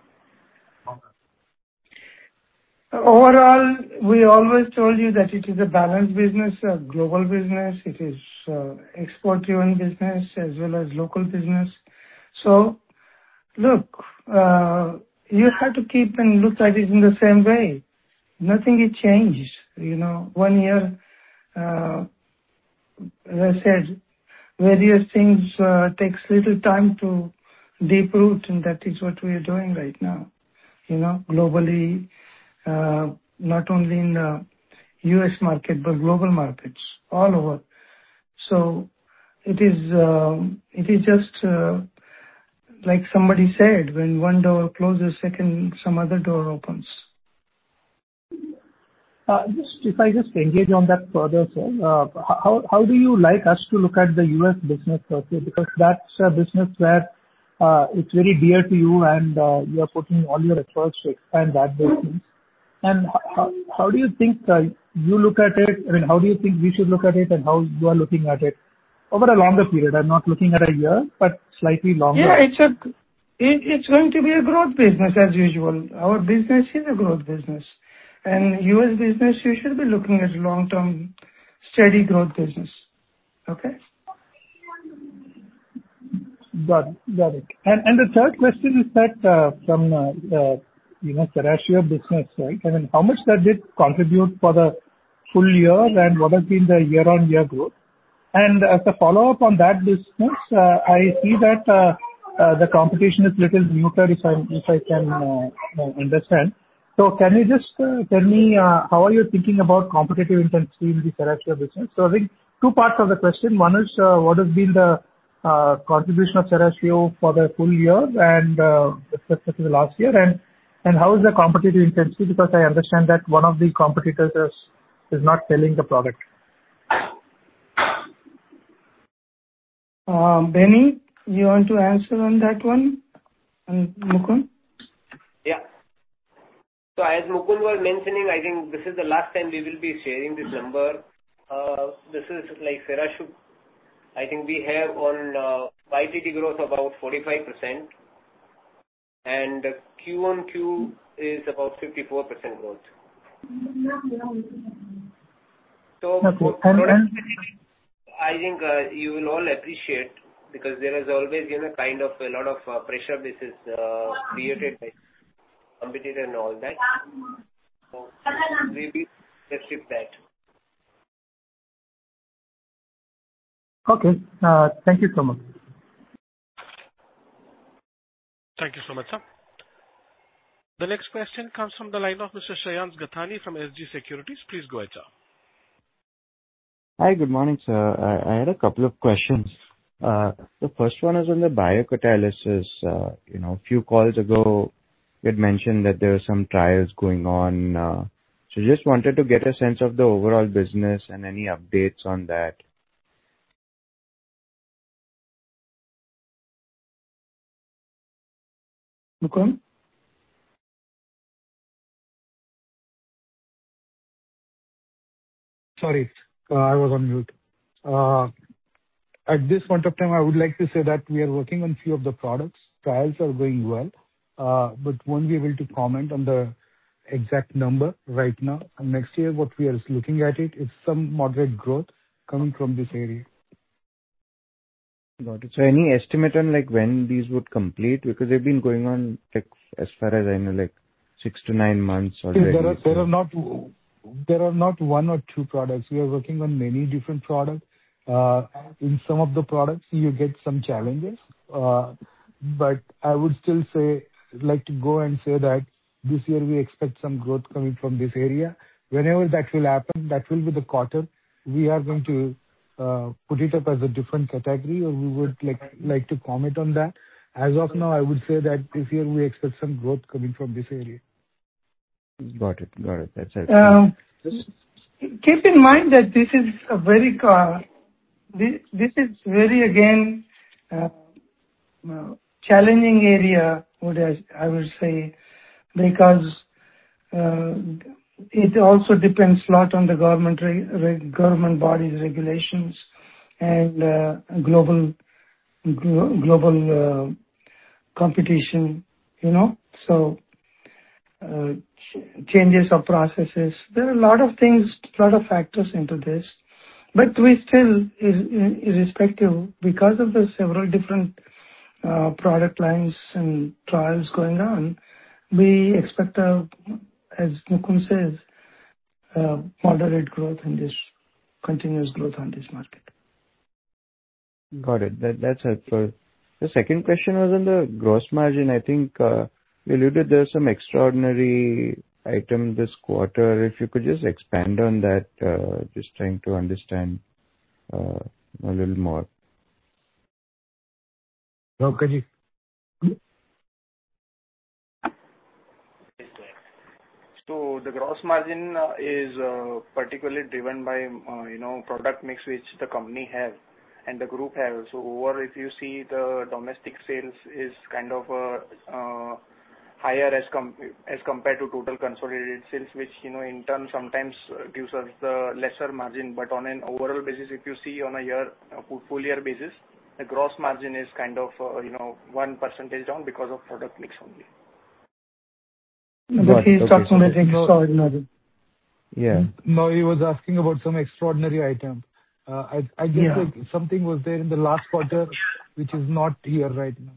C: Overall, we always told you that it is a balanced business, a global business. It is uh, export-driven business as well as local business. So, look, uh, you have to keep and look at it in the same way. Nothing has changed. You know, one year, uh, as I said, various things uh, takes little time to deep root, and that is what we are doing right now. You know, globally, uh, not only in the U S market, but global markets all over. So it is um, it is just uh, like somebody said, when one door closes, second some other door opens.
J: Uh, Just if I just engage on that further, sir, uh, how how do you like us to look at the U S business, okay? Because that's a business where uh, it's very dear to you and uh, you are putting all your efforts to expand that business. And ho- how how do you think uh, you look at it? I mean, how do you think we should look at it, and how you are looking at it over a longer period? I'm not looking at a year, but slightly longer.
C: Yeah, it's a it, it's going to be a growth business as usual. Our business is a growth business, and U S business you should be looking at long-term, steady growth business. Okay.
J: Got it. Got it. And and the third question is that uh, from uh, uh, you know Serratiopeptidase business, right? I mean, how much that did contribute for the full year, and what has been the year-on-year growth? And as a follow-up on that business, uh, I see that uh, uh, the competition is little muted, if I if I can uh, uh, understand. So can you just uh, tell me uh, how are you thinking about competitive intensity in the Serratiopeptidase business? So I think two parts of the question. One is uh, what has been the uh, contribution of Serratiopeptidase for the full year and uh, respect to the last year, and and how is the competitive intensity? Because I understand that one of the competitors is, is not selling the product.
C: Uh, Benny, you want to answer on that one? And Mukund?
D: Yeah. So as Mukund was mentioning, I think this is the last time we will be sharing this number. Uh, this is like Serratiopeptidase. I think we have on uh, Y T D growth about forty-five percent, and Q on Q is about fifty-four percent growth. So
J: Okay.
D: for
J: And,
D: product
J: and
D: specific, I think uh, you will all appreciate, because there is always, you know, kind of a lot of uh, pressure this is uh, created by competitor and all that. So we will restrict that.
J: Okay. Uh, Thank you so much.
A: Thank you so much, sir. The next question comes from the line of Mister Shreyans Gathani from S G Securities. Please go ahead, sir.
K: Hi, good morning, sir. I I had a couple of questions. Uh, The first one is on the biocatalysis. Uh, You know, a few calls ago, you had mentioned that there are some trials going on. uh, So just wanted to get a sense of the overall business and any updates on that.
C: Mukund?
F: Sorry, uh, I was on mute. Uh, At this point of time, I would like to say that we are working on few of the products. Trials are going well, uh, but won't be able to comment on the exact number right now. And next year, what we are looking at it is some moderate growth coming from this area.
K: Got it. So any estimate on, like, when these would complete? Because they've been going on, like, as far as I know, like six to nine months already.
F: There are there
K: so-
F: are not there are not one or two products. We are working on many different products. Uh, In some of the products, you get some challenges. Uh, But I would still say, like to go and say that this year we expect some growth coming from this area. Whenever that will happen, that will be the quarter. We are going to uh, put it up as a different category, or we would like like to comment on that. As of now, I would say that this year we expect some growth coming from this area.
K: Got it. Got it. That's helpful.
C: Um, keep in mind that this is a very uh, this, this is very again uh, uh, challenging area. Would I, I would say, because uh, it also depends a lot on the government re, re, government bodies regulations and uh, global glo- global uh, competition. You know, so. Uh, ch- changes of processes. There are a lot of things, a lot of factors into this. But we still, ir- irrespective, because of the several different uh, product lines and trials going on, we expect, a, as Mukund says, uh, moderate growth in this, continuous growth on this market.
K: Got it. That That's helpful. The second question was on the gross margin. I think uh, you alluded there's some extraordinary item this quarter. If you could just expand on that, uh, just trying to understand uh, a little more.
F: Raukaji.
L: So the gross margin uh, is uh, particularly driven by uh, you know product mix which the company have and the group have. So over, if you see, the domestic sales is kind of uh, uh, higher as com as compared to total consolidated sales, which you know in turn sometimes gives us the lesser margin. But on an overall basis, if you see on a year a full year basis, the gross margin is kind of uh, you know one percentage down because of product mix only.
C: But he's talking about extraordinary.
K: Yeah.
F: No, he was asking about some extraordinary item. Uh, I, I guess
C: Yeah.
F: like something was there in the last quarter, which is not here right now.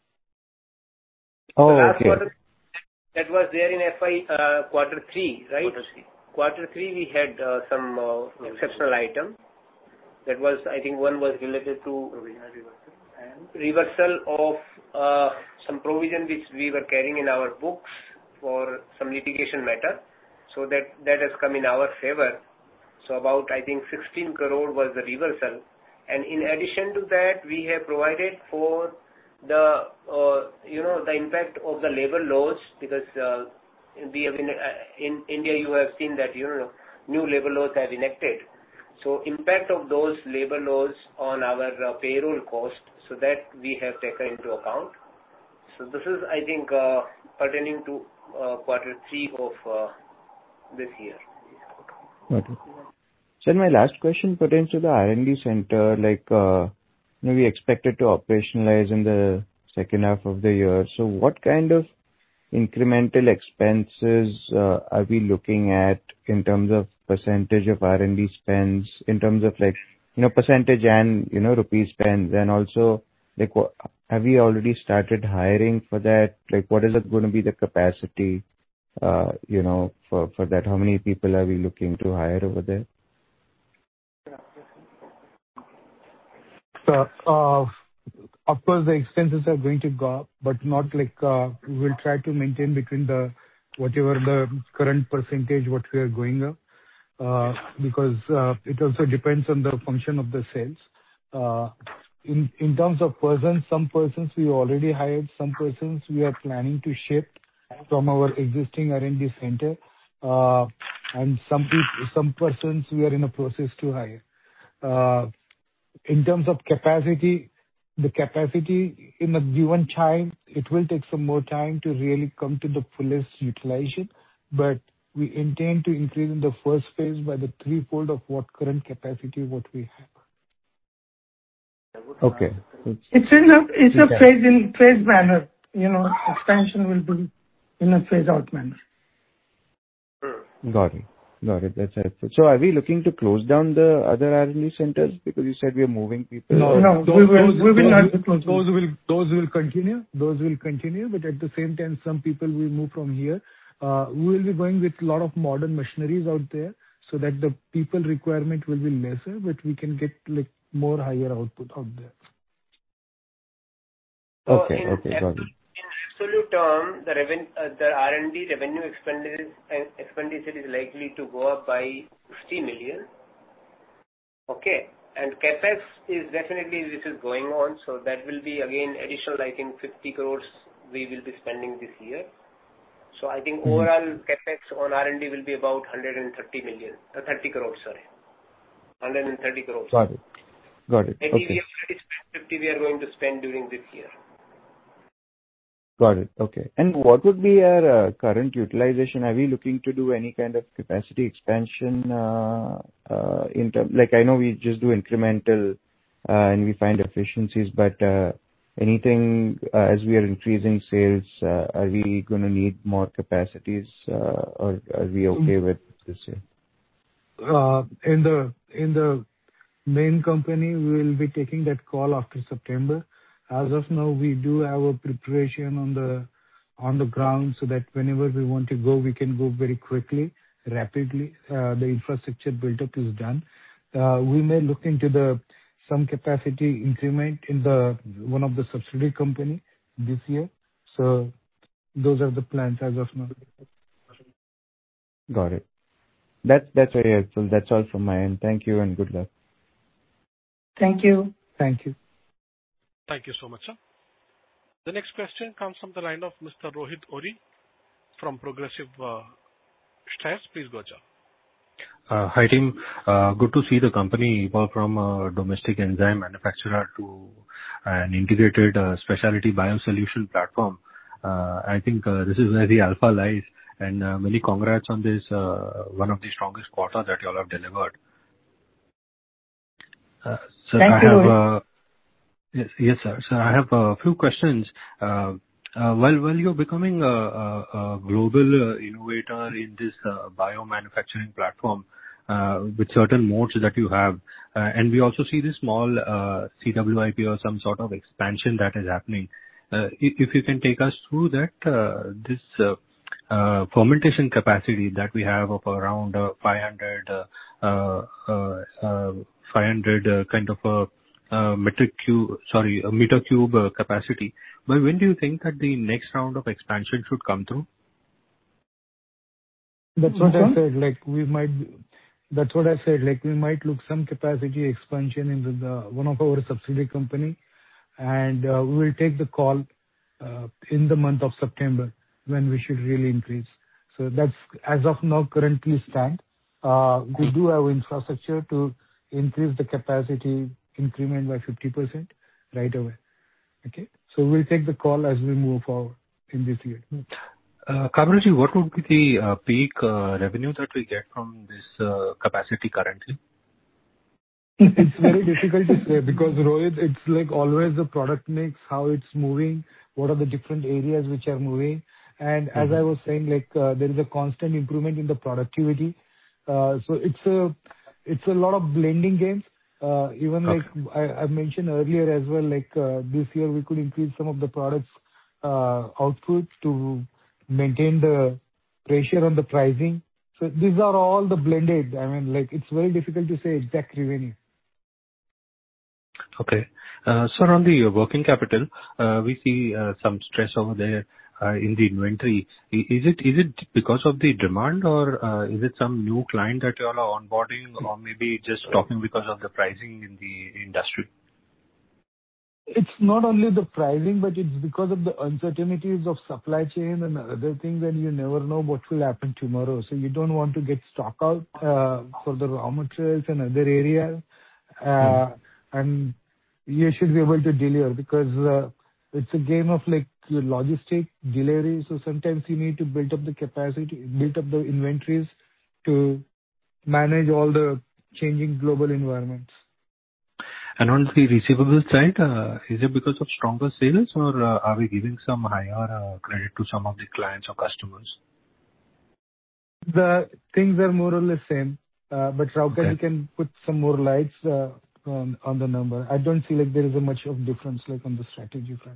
K: Oh,
D: the last
K: okay.
D: quarter, that was there in F I uh, quarter three, right? Quarter three. Quarter three, we had uh, some uh, exceptional item. That was, I think, one was related to reversal of uh, some provision which we were carrying in our books for some litigation matter. So that that has come in our favor. So about, I think, sixteen crore was the reversal. And in addition to that, we have provided for the, uh, you know, the impact of the labor laws, because uh, we have in, uh, in India, you have seen that, you know, new labor laws have enacted. So impact of those labor laws on our uh, payroll cost, so that we have taken into account. So this is, I think, uh, pertaining to uh, quarter three of uh, this year.
K: Okay. So my last question pertains to the R and D center. Like, uh, you know, we expected to operationalize in the second half of the year. So what kind of incremental expenses uh, are we looking at in terms of percentage of R and D spends, in terms of like, you know, percentage and, you know, rupee spends? And also, like, what, have we already started hiring for that? Like, what is it going to be the capacity, uh, you know, for, for that? How many people are we looking to hire over there?
F: So, uh, of course, the expenses are going to go up, but not like, uh, we will try to maintain between the, whatever the current percentage, what we are going up, uh, because, uh, it also depends on the function of the sales. Uh, in, in terms of persons, some persons we already hired, some persons we are planning to shift from our existing R and D center, uh, and some people, some persons we are in a process to hire. Uh, In terms of capacity, the capacity in a given time, it will take some more time to really come to the fullest utilization, but we intend to increase in the first phase by the threefold of what current capacity what we have.
K: Okay.
C: It's in a it's a phase in phase manner. You know, expansion will be in a phase out manner.
K: Got it. Got it. That's helpful. So are we looking to close down the other R and D centers? Because you said we are moving people.
F: No,
C: No,
F: those,
C: we will-
F: those,
C: we will
F: those
C: not
F: will-
C: be closing.
F: Those will, those will continue. Those will continue, but at the same time, some people will move from here. Uh, We will be going with a lot of modern machineries out there, so that the people requirement will be lesser, but we can get, like, more higher output out there.
D: So
K: Okay.
D: in
K: Okay. Got it.
D: In absolute term, the reven- uh, the R and D revenue expenditure uh, expenditure is likely to go up by sixty million. Okay. And CapEx is definitely, this is going on, so that will be again additional, I think, fifty crores we will be spending this year. So I think overall CapEx on R and D will be about one hundred thirty million, uh, thirty crores, sorry. one hundred thirty crores.
K: Got it. Got it.
D: Maybe we
K: Okay.
D: have already spent fifty, we are going to spend during this year.
K: Got it. Okay. And what would be our uh, current utilization? Are we looking to do any kind of capacity expansion, uh, uh, in term, like, I know we just do incremental, uh, and we find efficiencies, but, uh, anything, uh, as we are increasing sales, uh, are we gonna need more capacities, uh, or are we okay with this year?
F: Uh, In the in the main company, we will be taking that call after September. As of now, we do have a preparation on the on the ground, so that whenever we want to go, we can go very quickly, rapidly. Uh, The infrastructure build-up is done. Uh, We may look into the some capacity increment in the one of the subsidiary company this year. So those are the plans as of now.
K: Got it. That's very helpful. That's all from my end. Thank you and good luck.
C: Thank you.
F: Thank you.
A: Thank you so much, sir. The next question comes from the line of Mister Rohit Ori from Progressive Shares. Please go, sir.
M: Uh, hi team, uh, good to see the company evolve from a domestic enzyme manufacturer to an integrated uh, specialty biosolution platform. Uh, I think uh, this is where the alpha lies, and uh, many congrats on this, uh, one of the strongest quarter that you all have delivered. Uh, so
C: Thank
M: I
C: you,
M: have,
C: Rohit.
M: uh, yes, yes, sir. So I have a few questions. Uh, Uh, while while you're becoming a, a, a global uh, innovator in this uh, biomanufacturing platform uh, with certain modes that you have, uh, and we also see this small uh, C W I P or some sort of expansion that is happening. Uh, if, if you can take us through that, uh, this uh, uh, fermentation capacity that we have of around uh, five hundred, uh, uh, uh, uh, five hundred uh, kind of a Uh, metric cube, sorry, a meter cube uh, capacity. But when do you think that the next round of expansion should come through?
F: That's what I said. Like we might. That's what I said. Like we might look some capacity expansion into the one of our subsidiary company, and uh, we will take the call uh, in the month of September when we should really increase. So that's as of now currently stand. Uh, we do have infrastructure to increase the capacity increment by fifty percent right away. Okay? So we'll take the call as we move forward in this year.
M: Uh, Kamalji, what would be the uh, peak uh, revenue that we get from this uh, capacity currently?
F: It's very difficult to say because, Rohit, it's like always the product mix, how it's moving, what are the different areas which are moving. And as
M: Mm-hmm.
F: I was saying, like, uh, there is a constant improvement in the productivity. Uh, So it's a it's a lot of blending games. Uh, Even
M: Okay.
F: like I I mentioned earlier as well, like, uh, this year we could increase some of the products uh, output to maintain the pressure on the pricing. So these are all the blended. I mean, like, it's very difficult to say exact revenue.
M: Okay. Uh, Sir, on the working capital, uh, we see uh, some stress over there uh, in the inventory. I- Is it is it because of the demand or uh, is it some new client that you all are onboarding or maybe just talking because of the pricing in the industry?
F: It's not only the pricing, but it's because of the uncertainties of supply chain and other things, and you never know what will happen tomorrow. So you don't want to get stock out uh, for the raw materials and other areas. Uh, And you should be able to deliver because uh, it's a game of like your logistic delivery. So sometimes you need to build up the capacity, build up the inventories to manage all the changing global environments.
M: And on the receivable side, uh, is it because of stronger sales or uh, are we giving some higher uh, credit to some of the clients or customers?
F: The things are more or less same, uh, but Rauka
M: Okay.
F: can put some more lights uh, on on the number. I don't feel like there is a much of difference like on the strategy front.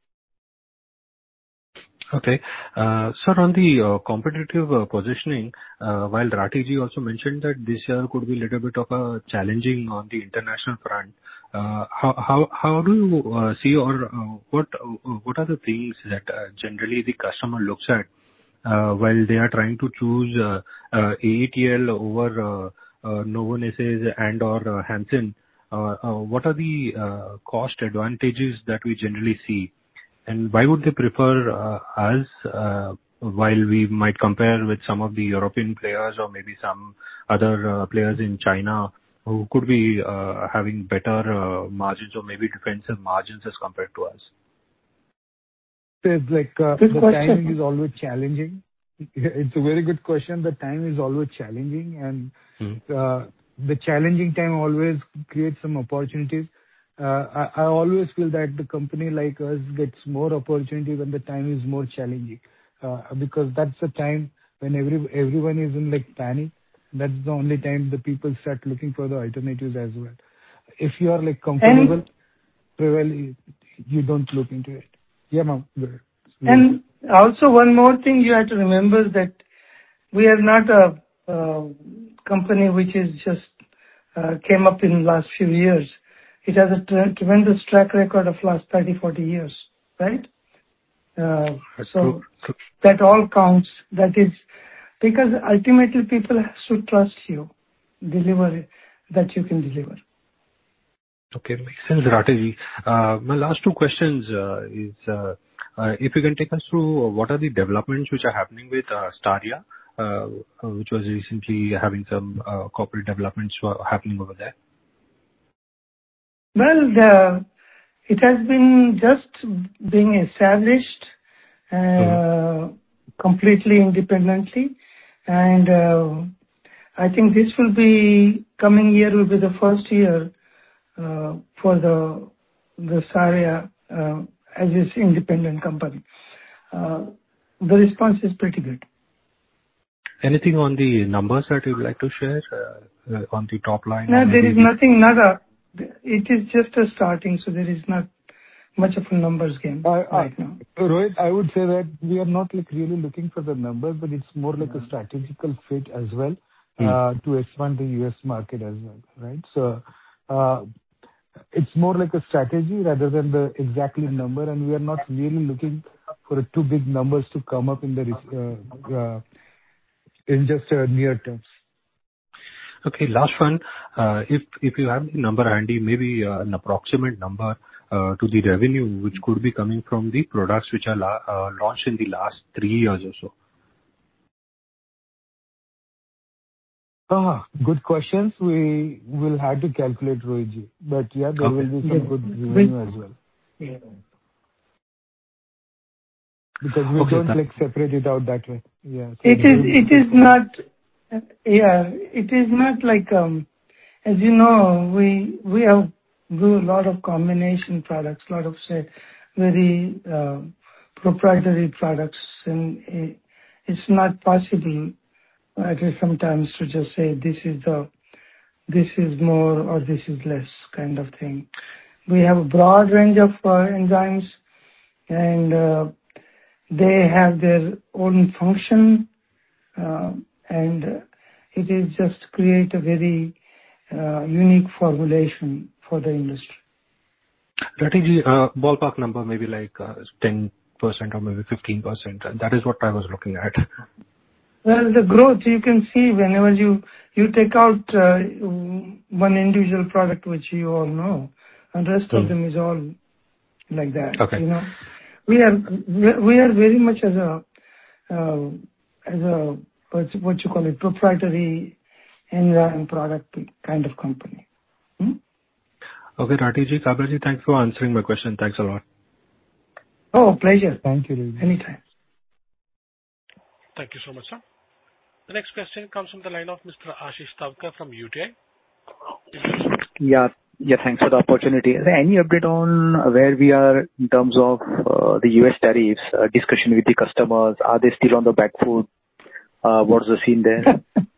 M: Okay. Uh, Sir, on the uh, competitive uh, positioning, uh, while Ratiji also mentioned that this year could be a little bit of a challenging on the international front, uh, how how how do you uh, see or uh, what uh, what are the things that uh, generally the customer looks at uh, while they are trying to choose uh, uh, A E T L over uh, uh, Novonesis and/or uh, Hansen? Uh, uh, What are the uh, cost advantages that we generally see? And why would they prefer uh, us uh, while we might compare with some of the European players or maybe some other uh, players in China who could be uh, having better uh, margins or maybe defensive margins as compared to us?
F: It's like, uh,
C: Good
F: the
C: question.
F: timing is always challenging. It's a very good question. The time is always challenging, and
M: Mhm.
F: uh, the challenging time always creates some opportunities. Uh, I I always feel that the company like us gets more opportunity when the time is more challenging, Uh, because that's the time when every everyone is in, like, panic. That's the only time the people start looking for the alternatives as well. If you are, like, comfortable, probably you don't look into it. Yeah, ma'am. Go ahead.
C: And also one more thing you have to remember is that we are not a uh, company which is just uh, came up in last few years. It has a tre- tremendous track record of last thirty, forty years, right? Uh,
M: That's
C: So
M: true. True.
C: that all counts. That is because ultimately people have to trust you, deliver that you can deliver.
M: Okay, makes sense, Rathi. Uh, my last two questions uh, is uh, uh, if you can take us through what are the developments which are happening with uh, Staria, uh, which was recently having some uh, corporate developments happening over there.
C: Well, the, it has been just being established uh, mm-hmm. completely independently, and uh, I think this will be coming year will be the first year uh, for the the Staria uh, as its independent company. Uh, the response is pretty good.
M: Anything on the numbers that you'd like to share uh, uh, on the top line?
C: No, there is nothing. Nada. It is just a starting, so there is not much of a numbers game
F: I,
C: right
F: I,
C: now.
F: Rohit, I would say that we are not like really looking for the numbers, but it's more like a strategical fit as well uh, mm. to expand the U S market as well, right? So uh, it's more like a strategy rather than the exactly number, and we are not really looking for two big numbers to come up in the uh, uh, in just uh, near terms.
M: Okay, last one. Uh, if if you have the number handy, maybe uh, an approximate number uh, to the revenue which could be coming from the products which are la- uh, launched in the last three years or so.
F: Ah, good questions. We will have to calculate, Rohit. But yeah, there okay. will be some yeah. good revenue as well.
C: Yeah.
F: Because we
M: okay,
F: don't
M: that...
F: like separate it out that way. Yeah. So
C: it is. It is not. Yeah, it is not like, um, as you know, we we have do a lot of combination products, a lot of say very uh, proprietary products, and it, it's not possible at least sometimes to just say this is the this is more or this is less kind of thing. We have a broad range of uh, enzymes, and uh, they have their own function. Uh, and uh, it is just create a very uh, unique formulation for the industry.
M: Rathi, uh, ballpark number maybe like uh, ten percent or maybe fifteen percent. That is what I was looking at.
C: Well, the growth you can see whenever you you take out uh, one individual product which you all know, and rest mm. of them is all like that.
M: Okay.
C: You know, we are we are very much as a uh, as a what you call it, proprietary enzyme product kind of company. Hmm?
M: Okay, Rathi, Kabraji, thanks for answering my question. Thanks a lot.
C: Oh, pleasure.
F: Thank you.
C: Anytime.
A: Thank you so much, sir. The next question comes from the line of Mister Ashish Tavkar from U T I.
N: Yeah, yeah. Thanks for the opportunity. Is there any update on where we are in terms of uh, the U S tariffs, uh, discussion with the customers? Are they still on the back foot? Uh, what's the scene there?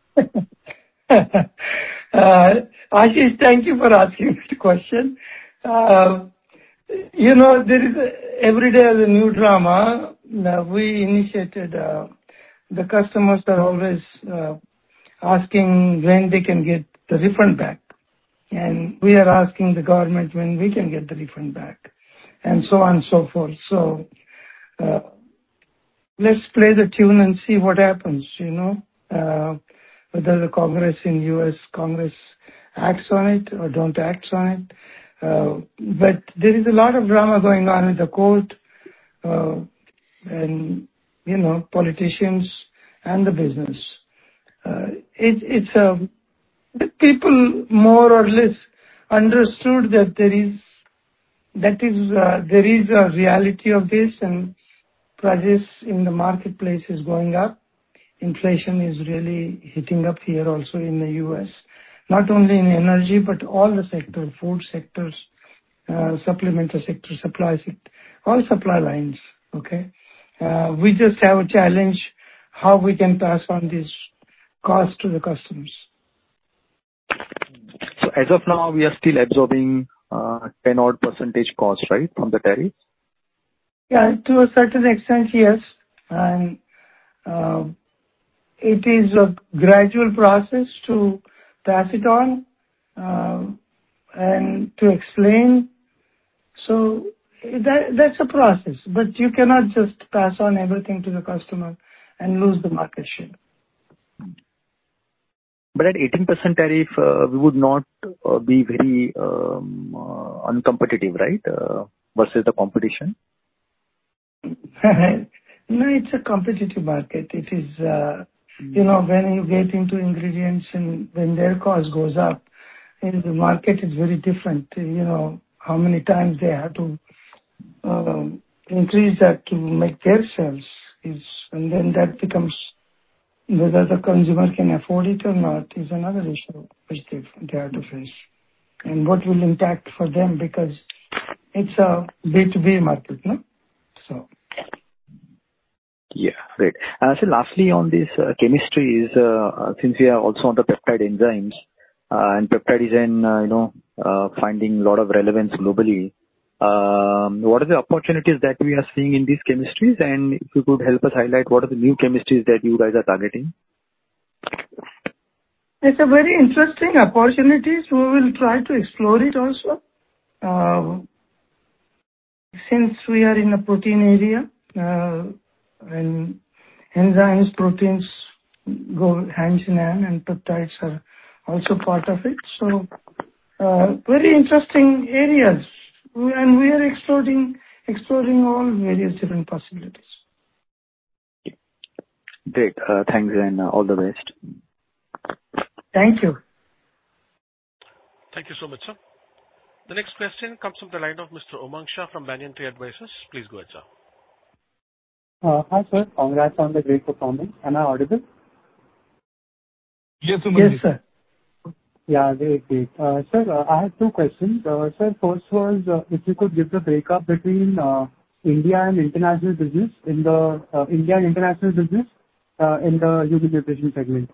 C: uh, Ashish, thank you for asking this question. Uh, you know, there is a, every day is a new drama. Uh, we initiated, uh, the customers are always uh, asking when they can get the refund back. And we are asking the government when we can get the refund back. And so on and so forth. So, uh, let's play the tune and see what happens, you know, uh, whether the Congress in U S Congress acts on it or don't act on it. Uh, but there is a lot of drama going on with the court, uh, and, you know, politicians and the business. Uh, it, it's a, the people more or less understood that there is, that is, uh, there is a reality of this, and prices in the marketplace is going up. Inflation is really hitting up here also in the U S. Not only in energy, but all the sector, food sectors, uh, supplementary sector, supply sector, all supply lines. Okay. Uh, we just have a challenge how we can pass on this cost to the customers.
N: So as of now, we are still absorbing uh, ten odd percentage cost, right, from the tariff?
C: Yeah, to a certain extent, yes. And uh, it is a gradual process to pass it on uh, and to explain. So that, that's a process, but you cannot just pass on everything to the customer and lose the market share.
N: But at eighteen percent tariff, uh, we would not uh, be very um, uh, uncompetitive, right, uh, versus the competition?
C: No, it's a competitive market. It is, uh, you know, when you get into ingredients and when their cost goes up, and the market is very different. You know, how many times they have to um, increase that to make their sales is, and then that becomes whether the consumer can afford it or not is another issue which they, they have to face. And what will impact for them because it's a B two B market, no? So.
N: Yeah, great. Uh, so lastly on this uh, chemistry is, uh, since we are also on the peptide enzymes, uh, and peptide is in, uh, you know, uh, finding a lot of relevance globally. Um, what are the opportunities that we are seeing in these chemistries? And if you could help us highlight what are the new chemistries that you guys are targeting?
C: It's a very interesting opportunities. We will try to explore it also. Uh, since we are in the protein area, uh, and enzymes, proteins go hand in hand and peptides are also part of it. So, uh, very interesting areas. And we are exploring, exploring all various different possibilities.
N: Great. Uh, thanks and uh, all the best.
C: Thank you.
A: Thank you so much, sir. The next question comes from the line of Mister Umang Shah from Banyan Tree Advisors. Please go ahead, sir.
O: Uh, hi, sir. Congrats on the great performance. Am I audible?
F: Yes, Umang.
C: Yes, sir.
O: Yeah, great, great. Uh, sir, uh, I have two questions. Uh, sir, first was uh, if you could give the breakup between uh, India and international business in the uh, India and international business uh, in the human nutrition segment.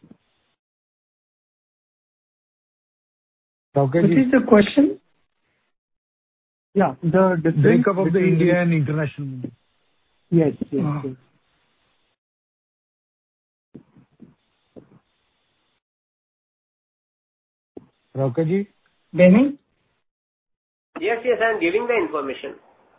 C: What is the question?
O: Yeah, the difference
F: breakup of the
O: between
F: India and international business.
O: Yes, yes,
C: Oh.
O: yes.
F: Raukaji?
C: Benny?
D: Yes, yes, I am giving the information.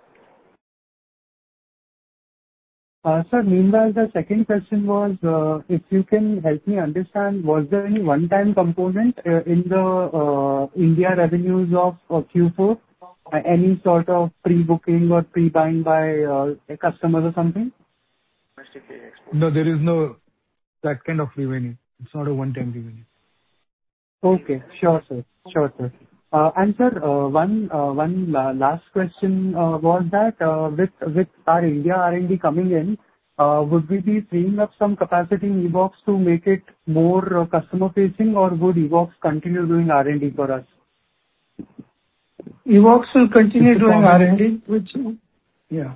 O: Uh, Sir, meanwhile, the second question was, uh, if you can help me understand, was there any one-time component uh, in the uh, India revenues of uh, Q four? Uh, Any sort of pre-booking or pre-buying by uh, customers or something?
F: No, there is no that kind of revenue. It's not a one-time revenue.
O: Okay. Sure, sir. Sure, sir. Uh, And sir, uh, one uh, one la- last question uh, was that uh, with with our India R and D coming in, uh, would we be freeing up some capacity in Evox to make it more uh, customer-facing, or would Evox continue doing R and D for us?
C: Evox will continue
F: It's a
C: doing R
F: combination.
C: and D, which, yeah.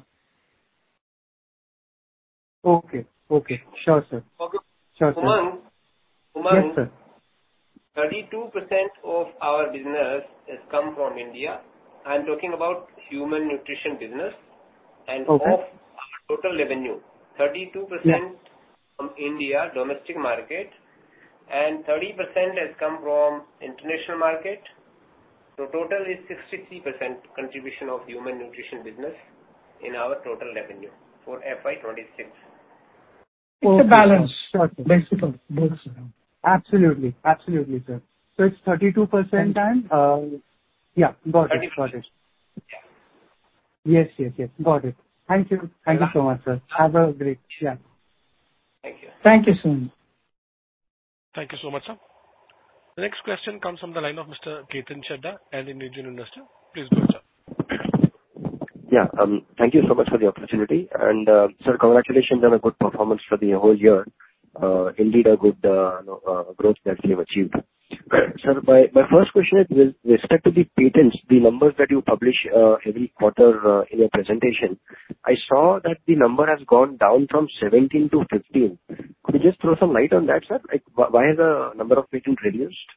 O: Okay. Okay. Sure, sir.
D: Okay.
O: Sure, sir.
D: Umang, Umang,
O: Yes, sir.
D: thirty-two percent of our business has come from India. I am talking about human nutrition business, and
O: Okay.
D: of our total revenue, thirty-two percent from India, domestic market, and thirty percent has come from international market. So total is sixty-three percent contribution of human nutrition business in our total revenue for F Y twenty-six.
C: It's
O: Okay,
C: a balance,
O: sure, sir.
C: basically. Both.
O: Absolutely. Absolutely, sir. So it's thirty-two percent and, uh, yeah, got it. Got it. Yes, yes, yes. Got it. Thank you. Thank you so much, sir. Have a great, yeah.
D: Thank you.
C: Thank you so much.
A: Thank you so much, sir. The next question comes from the line of Mister Ketan Chadda, an Indian investor. Please go ahead, sir.
P: Yeah, um, thank you so much for the opportunity. And, uh, sir, congratulations on a good performance for the whole year. Uh, indeed a good uh, no, uh, growth that you have achieved. Sir, my, my first question is with respect to the patents, the numbers that you publish uh, every quarter uh, in your presentation. I saw that the number has gone down from seventeen to fifteen. Could you just throw some light on that, sir? Like, wh- why has the number of patents reduced?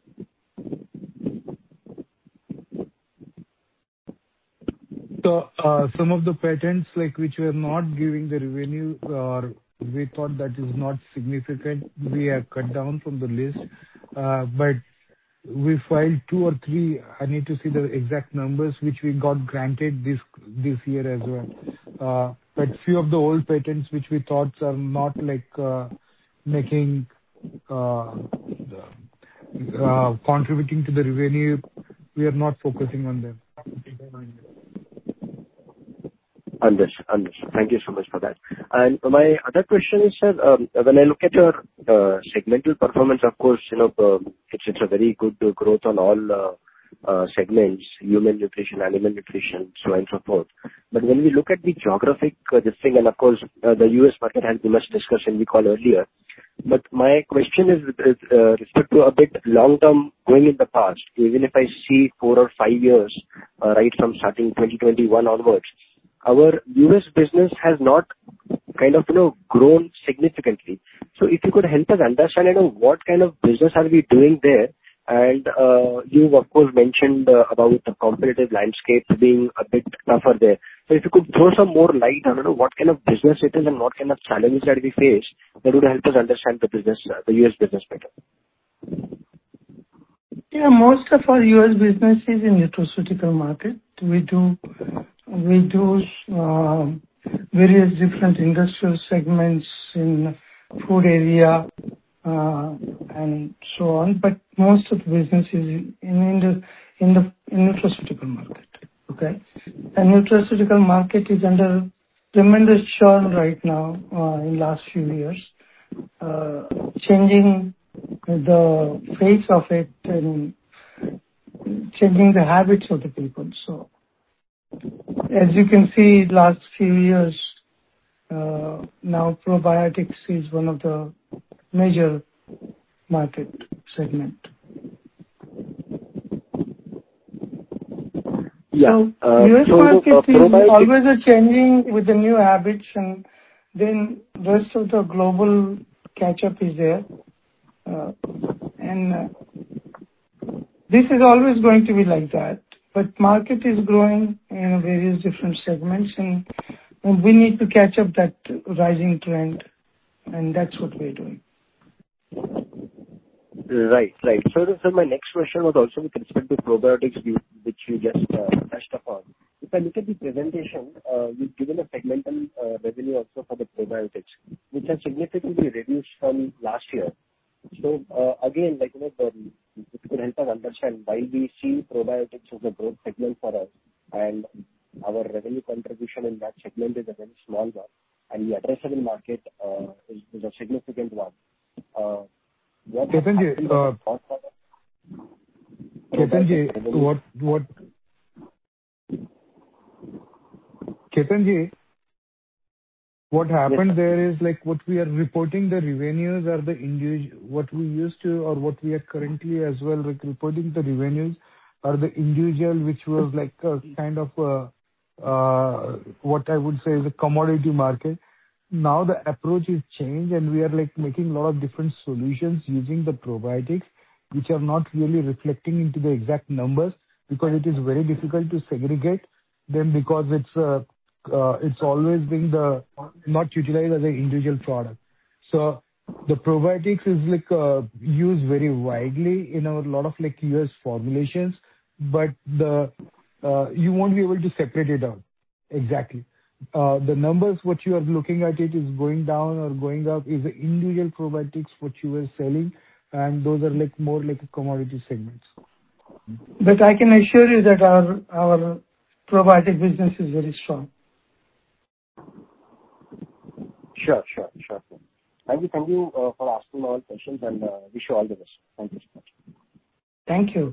F: So, uh, some of the patents, like, which were not giving the revenue, or we thought that is not significant, we have cut down from the list. Uh, But we filed two or three, I need to see the exact numbers, which we got granted this this year as well. Uh, But few of the old patents, which we thought are not like uh, making uh, uh, contributing to the revenue, we are not focusing on them.
P: Understood. Understood. Thank you so much for that. And my other question is, sir, um, when I look at your uh, segmental performance, of course, you know, um, it's it's a very good uh, growth on all uh, uh, segments, human nutrition, animal nutrition, so on and so forth. But when we look at the geographic uh, this thing, and of course, uh, the U S market has been much discussed in the call earlier. But my question is with uh, respect to a bit long term going in the past, even if I see four or five years, uh, right from starting twenty twenty-one onwards, our U S business has not kind of, you know, grown significantly. So if you could help us understand, you know, what kind of business are we doing there? And uh, you of course mentioned uh, about the competitive landscape being a bit tougher there. So if you could throw some more light on, you know, what kind of business it is and what kind of challenges that we face, that would help us understand the business, uh, the U S business better.
C: Yeah, most of our U S business is in nutraceutical market. We do we do uh, various different industrial segments in food area uh, and so on. But most of the business is in, in the in the in nutraceutical market. Okay, the nutraceutical market is under tremendous churn right now uh, in last few years, uh, changing the face of it and changing the habits of the people. So, as you can see, last few years, uh, now probiotics is one of the major market segment.
P: Yeah.
C: So,
P: Uh,
C: U S
P: so
C: market
P: uh,
C: is always a changing with the new habits, and then rest of the global catch-up is there. Uh, and uh, this is always going to be like that. But market is growing in various different segments, and, and we need to catch up that rising trend, and that's what we're doing.
P: Right, right. So, so my next question was also with respect to probiotics, which you just uh, touched upon. If I look at the presentation, uh, you've given a segmental uh, revenue also for the probiotics, which has significantly reduced from last year. So uh, again, like, you know, the, if you could help us understand why we see probiotics as a growth segment for us, and our revenue contribution in that segment is a very small one, and the addressable market uh, is, is a significant one. Uh, what
F: Ketanji, uh, Ketanji, what what Ketanji, what happened yes, there is like what we are reporting, the revenues are the individual, what we used to or what we are currently as well, like reporting the revenues are the individual, which was like a kind of a, uh, what I would say is a commodity market. Now the approach is changed, and we are like making a lot of different solutions using the probiotics, which are not really reflecting into the exact numbers, because it is very difficult to segregate them, because it's uh, uh, it's always being the not utilized as an individual product. So the probiotics is like uh, used very widely in a lot of like U S formulations, but the uh, you won't be able to separate it out exactly. Uh, the numbers what you are looking at it is going down or going up is the individual probiotics what you were selling, and those are like more like a commodity segments.
C: But I can assure you that our our probiotic business is very strong.
P: Sure, sure, sure. Thank you, thank you uh, for asking all questions, and uh, wish you all the best. Thank you so much.
C: Thank you.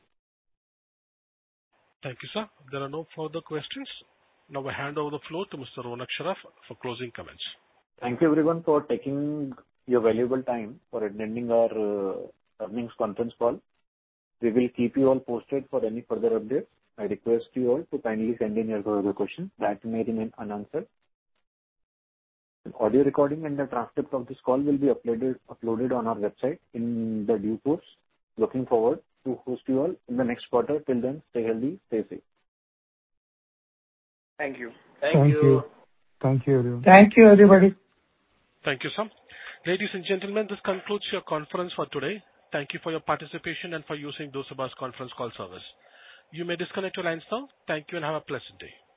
A: Thank you, sir. There are no further questions. Now I hand over the floor to Mister Ronak Sharaf for closing comments.
B: Thank you everyone for taking your valuable time for attending our uh, earnings conference call. We will keep you all posted for any further updates. I request you all to kindly send in your further questions that may remain unanswered. The audio recording and the transcript of this call will be uploaded uploaded on our website in the due course. Looking forward to host you all in the next quarter. Till then, stay healthy, stay safe.
L: Thank you.
F: Thank, Thank you. you. Thank you, everyone.
C: Thank you, everybody.
A: Thank you, sir. Ladies and gentlemen, this concludes your conference for today. Thank you for your participation and for using Dosaba's conference call service. You may disconnect your lines now. Thank you and have a pleasant day.